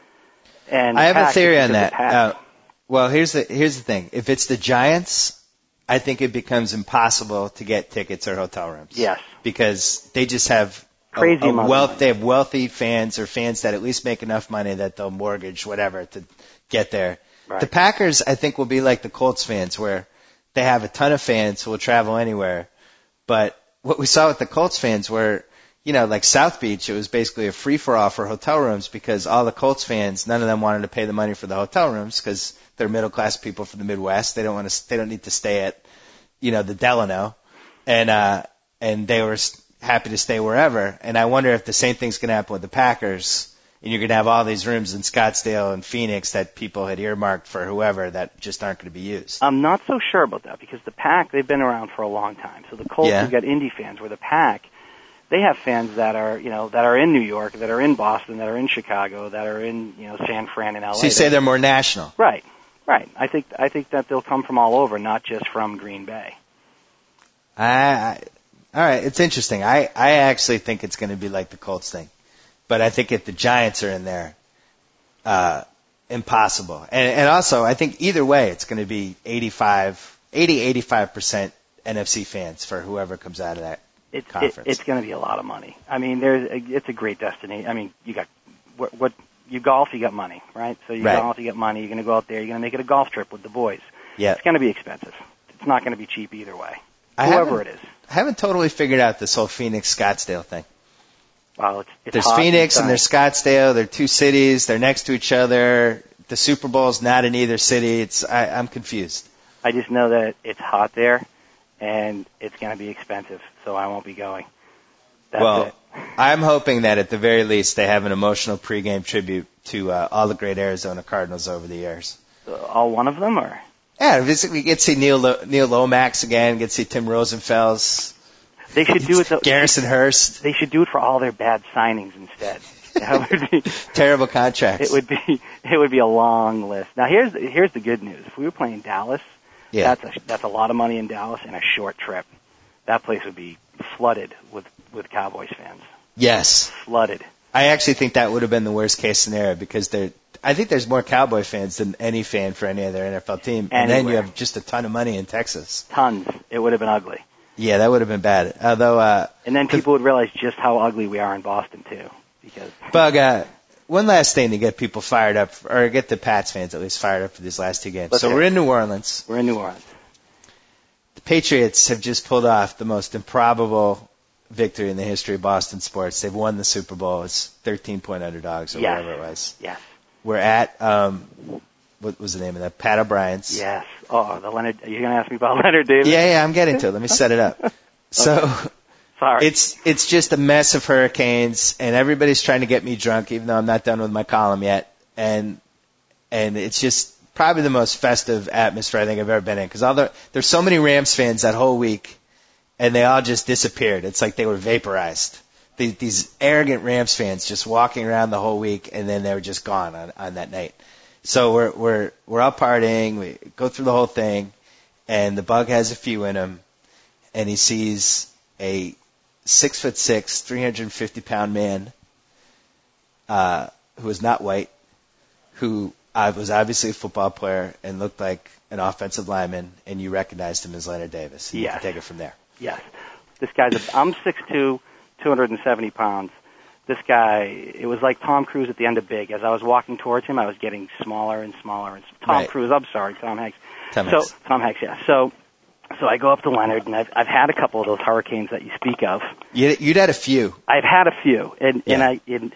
[SPEAKER 7] And
[SPEAKER 5] I have
[SPEAKER 7] Pack
[SPEAKER 5] a theory
[SPEAKER 7] is
[SPEAKER 5] on
[SPEAKER 7] the
[SPEAKER 5] that.
[SPEAKER 7] Pack.
[SPEAKER 5] Uh, well, here's the here's the thing. If it's the Giants, I think it becomes impossible to get tickets or hotel rooms.
[SPEAKER 7] Yes.
[SPEAKER 5] Because they just have
[SPEAKER 7] Crazy
[SPEAKER 5] a, a
[SPEAKER 7] amount of
[SPEAKER 5] wealth.
[SPEAKER 7] money.
[SPEAKER 5] They have wealthy fans or fans that at least make enough money that they'll mortgage whatever to get there.
[SPEAKER 7] Right.
[SPEAKER 5] The Packers, I think, will be like the Colts fans, where they have a ton of fans who will travel anywhere. But what we saw with the Colts fans were, you know, like South Beach, it was basically a free-for-all for hotel rooms because all the Colts fans, none of them wanted to pay the money for the hotel rooms because they're middle-class people from the Midwest. They don't want to, they don't need to stay at, you know, the Delano. And, uh, and they were happy to stay wherever. And I wonder if the same thing's going to happen with the Packers. And you're going to have all these rooms in Scottsdale and Phoenix that people had earmarked for whoever that just aren't going to be used.
[SPEAKER 7] I'm not so sure about that because the Pack, they've been around for a long time. So the Colts,
[SPEAKER 5] Yeah.
[SPEAKER 7] you've got indie fans, where the Pack, they have fans that are, you know, that are in New York, that are in Boston, that are in Chicago, that are in, you know, San Fran and L A.
[SPEAKER 5] So you say they're more national.
[SPEAKER 7] Right, right. I think I think that they'll come from all over, not just from Green Bay.
[SPEAKER 5] I, I all right, it's interesting. I, I actually think it's going to be like the Colts thing. But I think if the Giants are in there, uh, impossible. And, and also, I think either way, it's going to be eighty-five, eighty, eighty-five percent N F C fans for whoever comes out of that
[SPEAKER 7] It, it,
[SPEAKER 5] conference.
[SPEAKER 7] it's going to be a lot of money. I mean, there's a, it's a great destination. I mean, you got what, what you golf, you got money, right? So you
[SPEAKER 5] Right.
[SPEAKER 7] golf, you get money. You're going to go out there. You're going to make it a golf trip with the boys.
[SPEAKER 5] Yeah.
[SPEAKER 7] It's going to be expensive. It's not going to be cheap either way.
[SPEAKER 5] I
[SPEAKER 7] Whoever it
[SPEAKER 5] haven't-
[SPEAKER 7] is.
[SPEAKER 5] I haven't totally figured out this whole Phoenix Scottsdale thing.
[SPEAKER 7] Well, it's, it's
[SPEAKER 5] There's
[SPEAKER 7] hot
[SPEAKER 5] Phoenix
[SPEAKER 7] inside.
[SPEAKER 5] and there's Scottsdale. They're two cities. They're next to each other. The Super Bowl's not in either city. It's I, I'm confused.
[SPEAKER 7] I just know that it's hot there, and it's going to be expensive, so I won't be going. That's
[SPEAKER 5] well,
[SPEAKER 7] it.
[SPEAKER 5] I'm hoping that at the very least they have an emotional pregame tribute to uh, all the great Arizona Cardinals over the years.
[SPEAKER 7] Uh, all one of them, or?
[SPEAKER 5] Yeah, basically we get to see Neil Lo- Neil Lomax again. Get to see Tim Rosenfels.
[SPEAKER 7] They should do it. The,
[SPEAKER 5] Garrison Hurst.
[SPEAKER 7] They should do it for all their bad signings instead. That would be
[SPEAKER 5] terrible contracts.
[SPEAKER 7] It would be it would be a long list. Now here's the, here's the good news. If we were playing Dallas,
[SPEAKER 5] yeah.
[SPEAKER 7] that's a, that's a lot of money in Dallas and a short trip. That place would be flooded with with Cowboys fans.
[SPEAKER 5] Yes,
[SPEAKER 7] flooded.
[SPEAKER 5] I actually think that would have been the worst case scenario because there. I think there's more Cowboy fans than any fan for any other N F L team, and
[SPEAKER 7] Anywhere.
[SPEAKER 5] then you have just a ton of money in Texas.
[SPEAKER 7] Tons. It would have been ugly.
[SPEAKER 5] Yeah, that would have been bad. Although, uh,
[SPEAKER 7] and then people would realize just how ugly we are in Boston too. Because
[SPEAKER 5] Bug, uh, one last thing to get people fired up, or get the Pats fans at least fired up for these last two games.
[SPEAKER 7] Let's
[SPEAKER 5] so
[SPEAKER 7] hear
[SPEAKER 5] we're
[SPEAKER 7] it.
[SPEAKER 5] in New Orleans.
[SPEAKER 7] We're in New Orleans.
[SPEAKER 5] The Patriots have just pulled off the most improbable victory in the history of Boston sports. They've won the Super Bowl as thirteen-point underdogs, or
[SPEAKER 7] Yes.
[SPEAKER 5] whatever it was.
[SPEAKER 7] Yes.
[SPEAKER 5] We're at, um, what was the name of that? Pat O'Brien's.
[SPEAKER 7] Yes. Oh, the Leonard. Are you going to ask me about Leonard Davis?
[SPEAKER 5] Yeah, yeah, I'm getting to it. Let me set it up. So,
[SPEAKER 7] Sorry.
[SPEAKER 5] it's it's just a mess of hurricanes, and everybody's trying to get me drunk, even though I'm not done with my column yet. And and it's just probably the most festive atmosphere I think I've ever been in, because all the there's so many Rams fans that whole week, and they all just disappeared. It's like they were vaporized. These, these arrogant Rams fans just walking around the whole week, and then they were just gone on, on that night. So we're we're we're out partying. We go through the whole thing, and the Bug has a few in him, and he sees a six foot six, three hundred fifty pound man, uh, who is not white, who uh, was obviously a football player and looked like an offensive lineman, and you recognized him as Leonard Davis. You
[SPEAKER 7] Yes.
[SPEAKER 5] can take it from there.
[SPEAKER 7] Yes. This guy's a, I'm six two, two hundred seventy pounds. This guy, it was like Tom Cruise at the end of Big. As I was walking towards him, I was getting smaller and smaller. And Tom
[SPEAKER 5] Right.
[SPEAKER 7] Cruise, I'm sorry, Tom Hanks.
[SPEAKER 5] Tom
[SPEAKER 7] so
[SPEAKER 5] Hanks.
[SPEAKER 7] Tom Hanks, yeah. So so I go up to Leonard, and I've I've had a couple of those hurricanes that you speak of.
[SPEAKER 5] You, you'd had a few.
[SPEAKER 7] I've had a few, and
[SPEAKER 5] Yeah.
[SPEAKER 7] and I and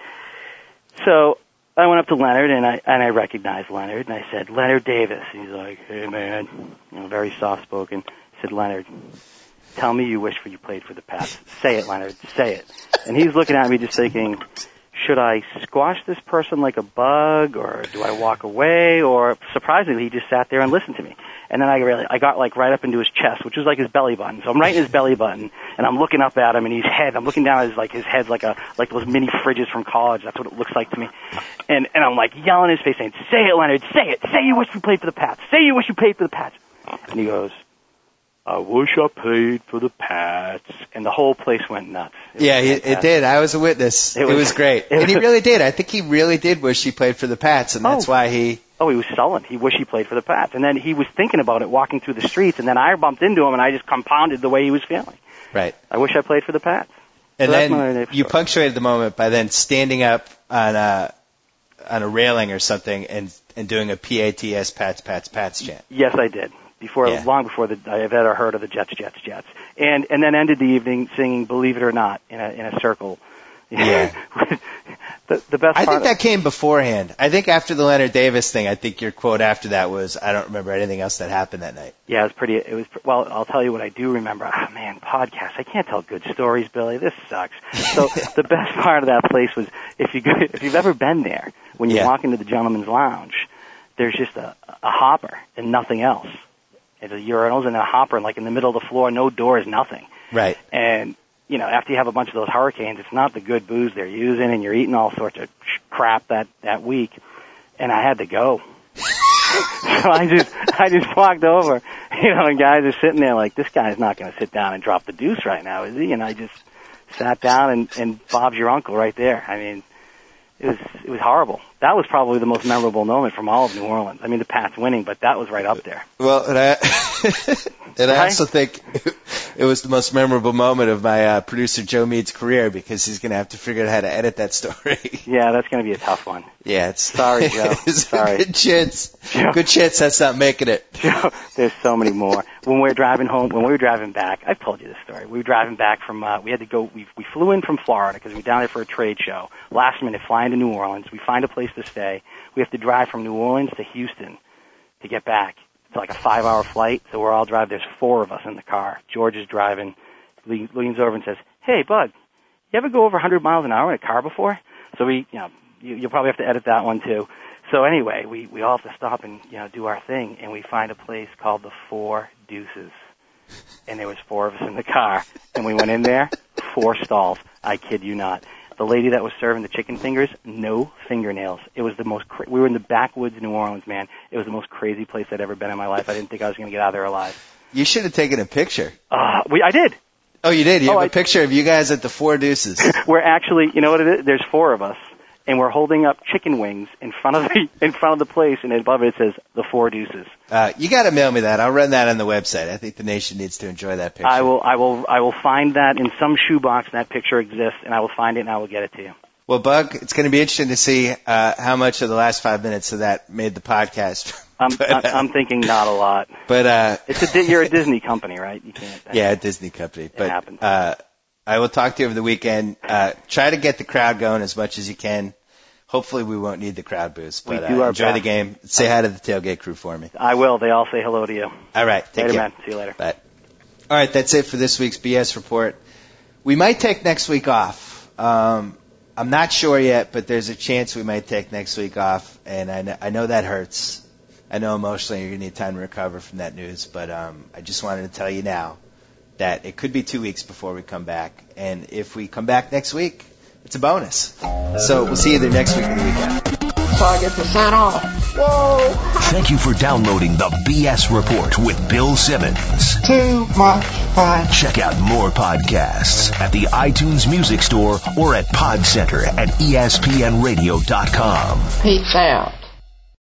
[SPEAKER 7] so I went up to Leonard, and I and I recognized Leonard, and I said, Leonard Davis. He's like, hey man, you know, very soft spoken. I said, Leonard, tell me you wish for you played for the Pats. Say it, Leonard. Say it. And he's looking at me just thinking, should I squash this person like a bug, or do I walk away? Or surprisingly, he just sat there and listened to me. And then I really, I got like right up into his chest, which was like his belly button. So I'm right in his belly button, and I'm looking up at him, and his head, I'm looking down at his, like his head's like a, like those mini fridges from college. That's what it looks like to me. And, and I'm like yelling in his face saying, say it, Leonard, say it. Say you wish you played for the Pats. Say you wish you played for the Pats. And he goes, I wish I played for the Pats. And the whole place went nuts. It
[SPEAKER 5] Yeah,
[SPEAKER 7] was
[SPEAKER 5] he, it
[SPEAKER 7] fantastic.
[SPEAKER 5] did. I was a witness.
[SPEAKER 7] It
[SPEAKER 5] It
[SPEAKER 7] was-
[SPEAKER 5] was, great.
[SPEAKER 7] it
[SPEAKER 5] and he
[SPEAKER 7] was-
[SPEAKER 5] really did. I think he really did wish he played for the Pats, and that's
[SPEAKER 7] Oh.
[SPEAKER 5] why he...
[SPEAKER 7] Oh, he was sullen. He wished he played for the Pats. And then he was thinking about it walking through the streets, and then I bumped into him, and I just compounded the way he was feeling.
[SPEAKER 5] Right.
[SPEAKER 7] I wish I played for the Pats.
[SPEAKER 5] And
[SPEAKER 7] So that's my
[SPEAKER 5] then
[SPEAKER 7] Davis
[SPEAKER 5] you
[SPEAKER 7] story.
[SPEAKER 5] punctuated the moment by then standing up on a, on a railing or something and, and doing a P A T S Pats, Pats, Pats chant.
[SPEAKER 7] Yes, I did. Before,
[SPEAKER 5] Yeah.
[SPEAKER 7] long before the, I have ever heard of the Jets, Jets, Jets. And, and then ended the evening singing Believe It or Not in a, in a circle.
[SPEAKER 5] Yeah.
[SPEAKER 7] the, the best
[SPEAKER 5] I
[SPEAKER 7] part
[SPEAKER 5] think that came beforehand. I think after the Leonard Davis thing, I think your quote after that was, I don't remember anything else that happened that night.
[SPEAKER 7] Yeah, it was pretty. It was well. I'll tell you what I do remember. Ah, man, podcast. I can't tell good stories, Billy. This sucks. So the best part of that place was if you go, if you've ever been there, when you
[SPEAKER 5] Yeah.
[SPEAKER 7] walk into the gentleman's lounge, there's just a, a hopper and nothing else. It's a urinals and a hopper, like in the middle of the floor, no doors, nothing.
[SPEAKER 5] Right.
[SPEAKER 7] And you know, after you have a bunch of those hurricanes, it's not the good booze they're using, and you're eating all sorts of crap that that week. And I had to go. So I just, I just walked over, you know, and guys are sitting there like, this guy's not going to sit down and drop the deuce right now, is he? And I just sat down, and, and Bob's your uncle right there. I mean, it was, it was horrible. that was probably the most memorable moment from all of New Orleans. I mean, the Pats winning, but that was right up there.
[SPEAKER 5] Well, and I, and I also think it was the most memorable moment of my uh, producer Joe Mead's career, because he's going to have to figure out how to edit that story.
[SPEAKER 7] Yeah, that's going to be a tough one.
[SPEAKER 5] Yeah, it's
[SPEAKER 7] sorry, Joe.
[SPEAKER 5] it's
[SPEAKER 7] sorry.
[SPEAKER 5] Good chance.
[SPEAKER 7] Joe.
[SPEAKER 5] Good chance that's not making it.
[SPEAKER 7] Joe, there's so many more. When we were driving home, when we were driving back, I've told you this story. We were driving back from. Uh, we had to go. We we flew in from Florida because we were down there for a trade show. Last minute, flying to New Orleans. We find a place to stay. We have to drive from New Orleans to Houston to get back. It's like a five-hour flight, so we're all driving. There's four of us in the car. George is driving. Le- leans over and says, "Hey, Bud, you ever go over one hundred miles an hour in a car before?" So we, you know, you, you'll probably have to edit that one too. So anyway, we we all have to stop and you know do our thing, and we find a place called the Four Deuces, and there was four of us in the car, and we went in there, four stalls. I kid you not. The lady that was serving the chicken fingers, no fingernails. It was the most. Cra- we were in the backwoods of New Orleans, man. It was the most crazy place I'd ever been in my life. I didn't think I was going to get out of there alive.
[SPEAKER 5] You should have taken a picture.
[SPEAKER 7] Uh, we, I did.
[SPEAKER 5] Oh, you did? You
[SPEAKER 7] oh,
[SPEAKER 5] have
[SPEAKER 7] I,
[SPEAKER 5] a picture of you guys at the Four Deuces.
[SPEAKER 7] We're actually, you know what it is? There's four of us, and we're holding up chicken wings in front of the in front of the place, and above it says the Four Deuces.
[SPEAKER 5] Uh, you got to mail me that. I'll run that on the website. I think the nation needs to enjoy that picture.
[SPEAKER 7] I will. I will. I will find that in some shoebox. And that picture exists, and I will find it, and I will get it to you.
[SPEAKER 5] Well, Bug, it's going to be interesting to see uh, how much of the last five minutes of that made the podcast.
[SPEAKER 7] I'm,
[SPEAKER 5] but, uh,
[SPEAKER 7] I'm thinking not a lot.
[SPEAKER 5] But uh,
[SPEAKER 7] it's a you're a Disney company, right? You can't.
[SPEAKER 5] Yeah, a Disney company.
[SPEAKER 7] It
[SPEAKER 5] but
[SPEAKER 7] happens.
[SPEAKER 5] Uh, I will talk to you over the weekend. Uh, try to get the crowd going as much as you can. Hopefully, we won't need the crowd boost. But
[SPEAKER 7] we do
[SPEAKER 5] uh,
[SPEAKER 7] our
[SPEAKER 5] enjoy
[SPEAKER 7] best.
[SPEAKER 5] the game. Say hi to the tailgate crew for me.
[SPEAKER 7] I will. They all say hello to you.
[SPEAKER 5] All right. Take
[SPEAKER 7] later,
[SPEAKER 5] care.
[SPEAKER 7] man. See you later.
[SPEAKER 5] Bye. All right. That's it for this week's B S Report. We might take next week off. Um, I'm not sure yet, but there's a chance we might take next week off, and I know, I know that hurts. I know emotionally you're going to need time to recover from that news, but um, I just wanted to tell you now that it could be two weeks before we come back, and if we come back next week, it's a bonus. So we'll see you there next week or the weekend.
[SPEAKER 4] So I get to sign off. Whoa!
[SPEAKER 2] Thank you for downloading the B S Report with Bill Simmons.
[SPEAKER 4] Too much fun.
[SPEAKER 2] Check out more podcasts at the iTunes Music Store or at Pod Center at E S P N radio dot com.
[SPEAKER 4] Peace out.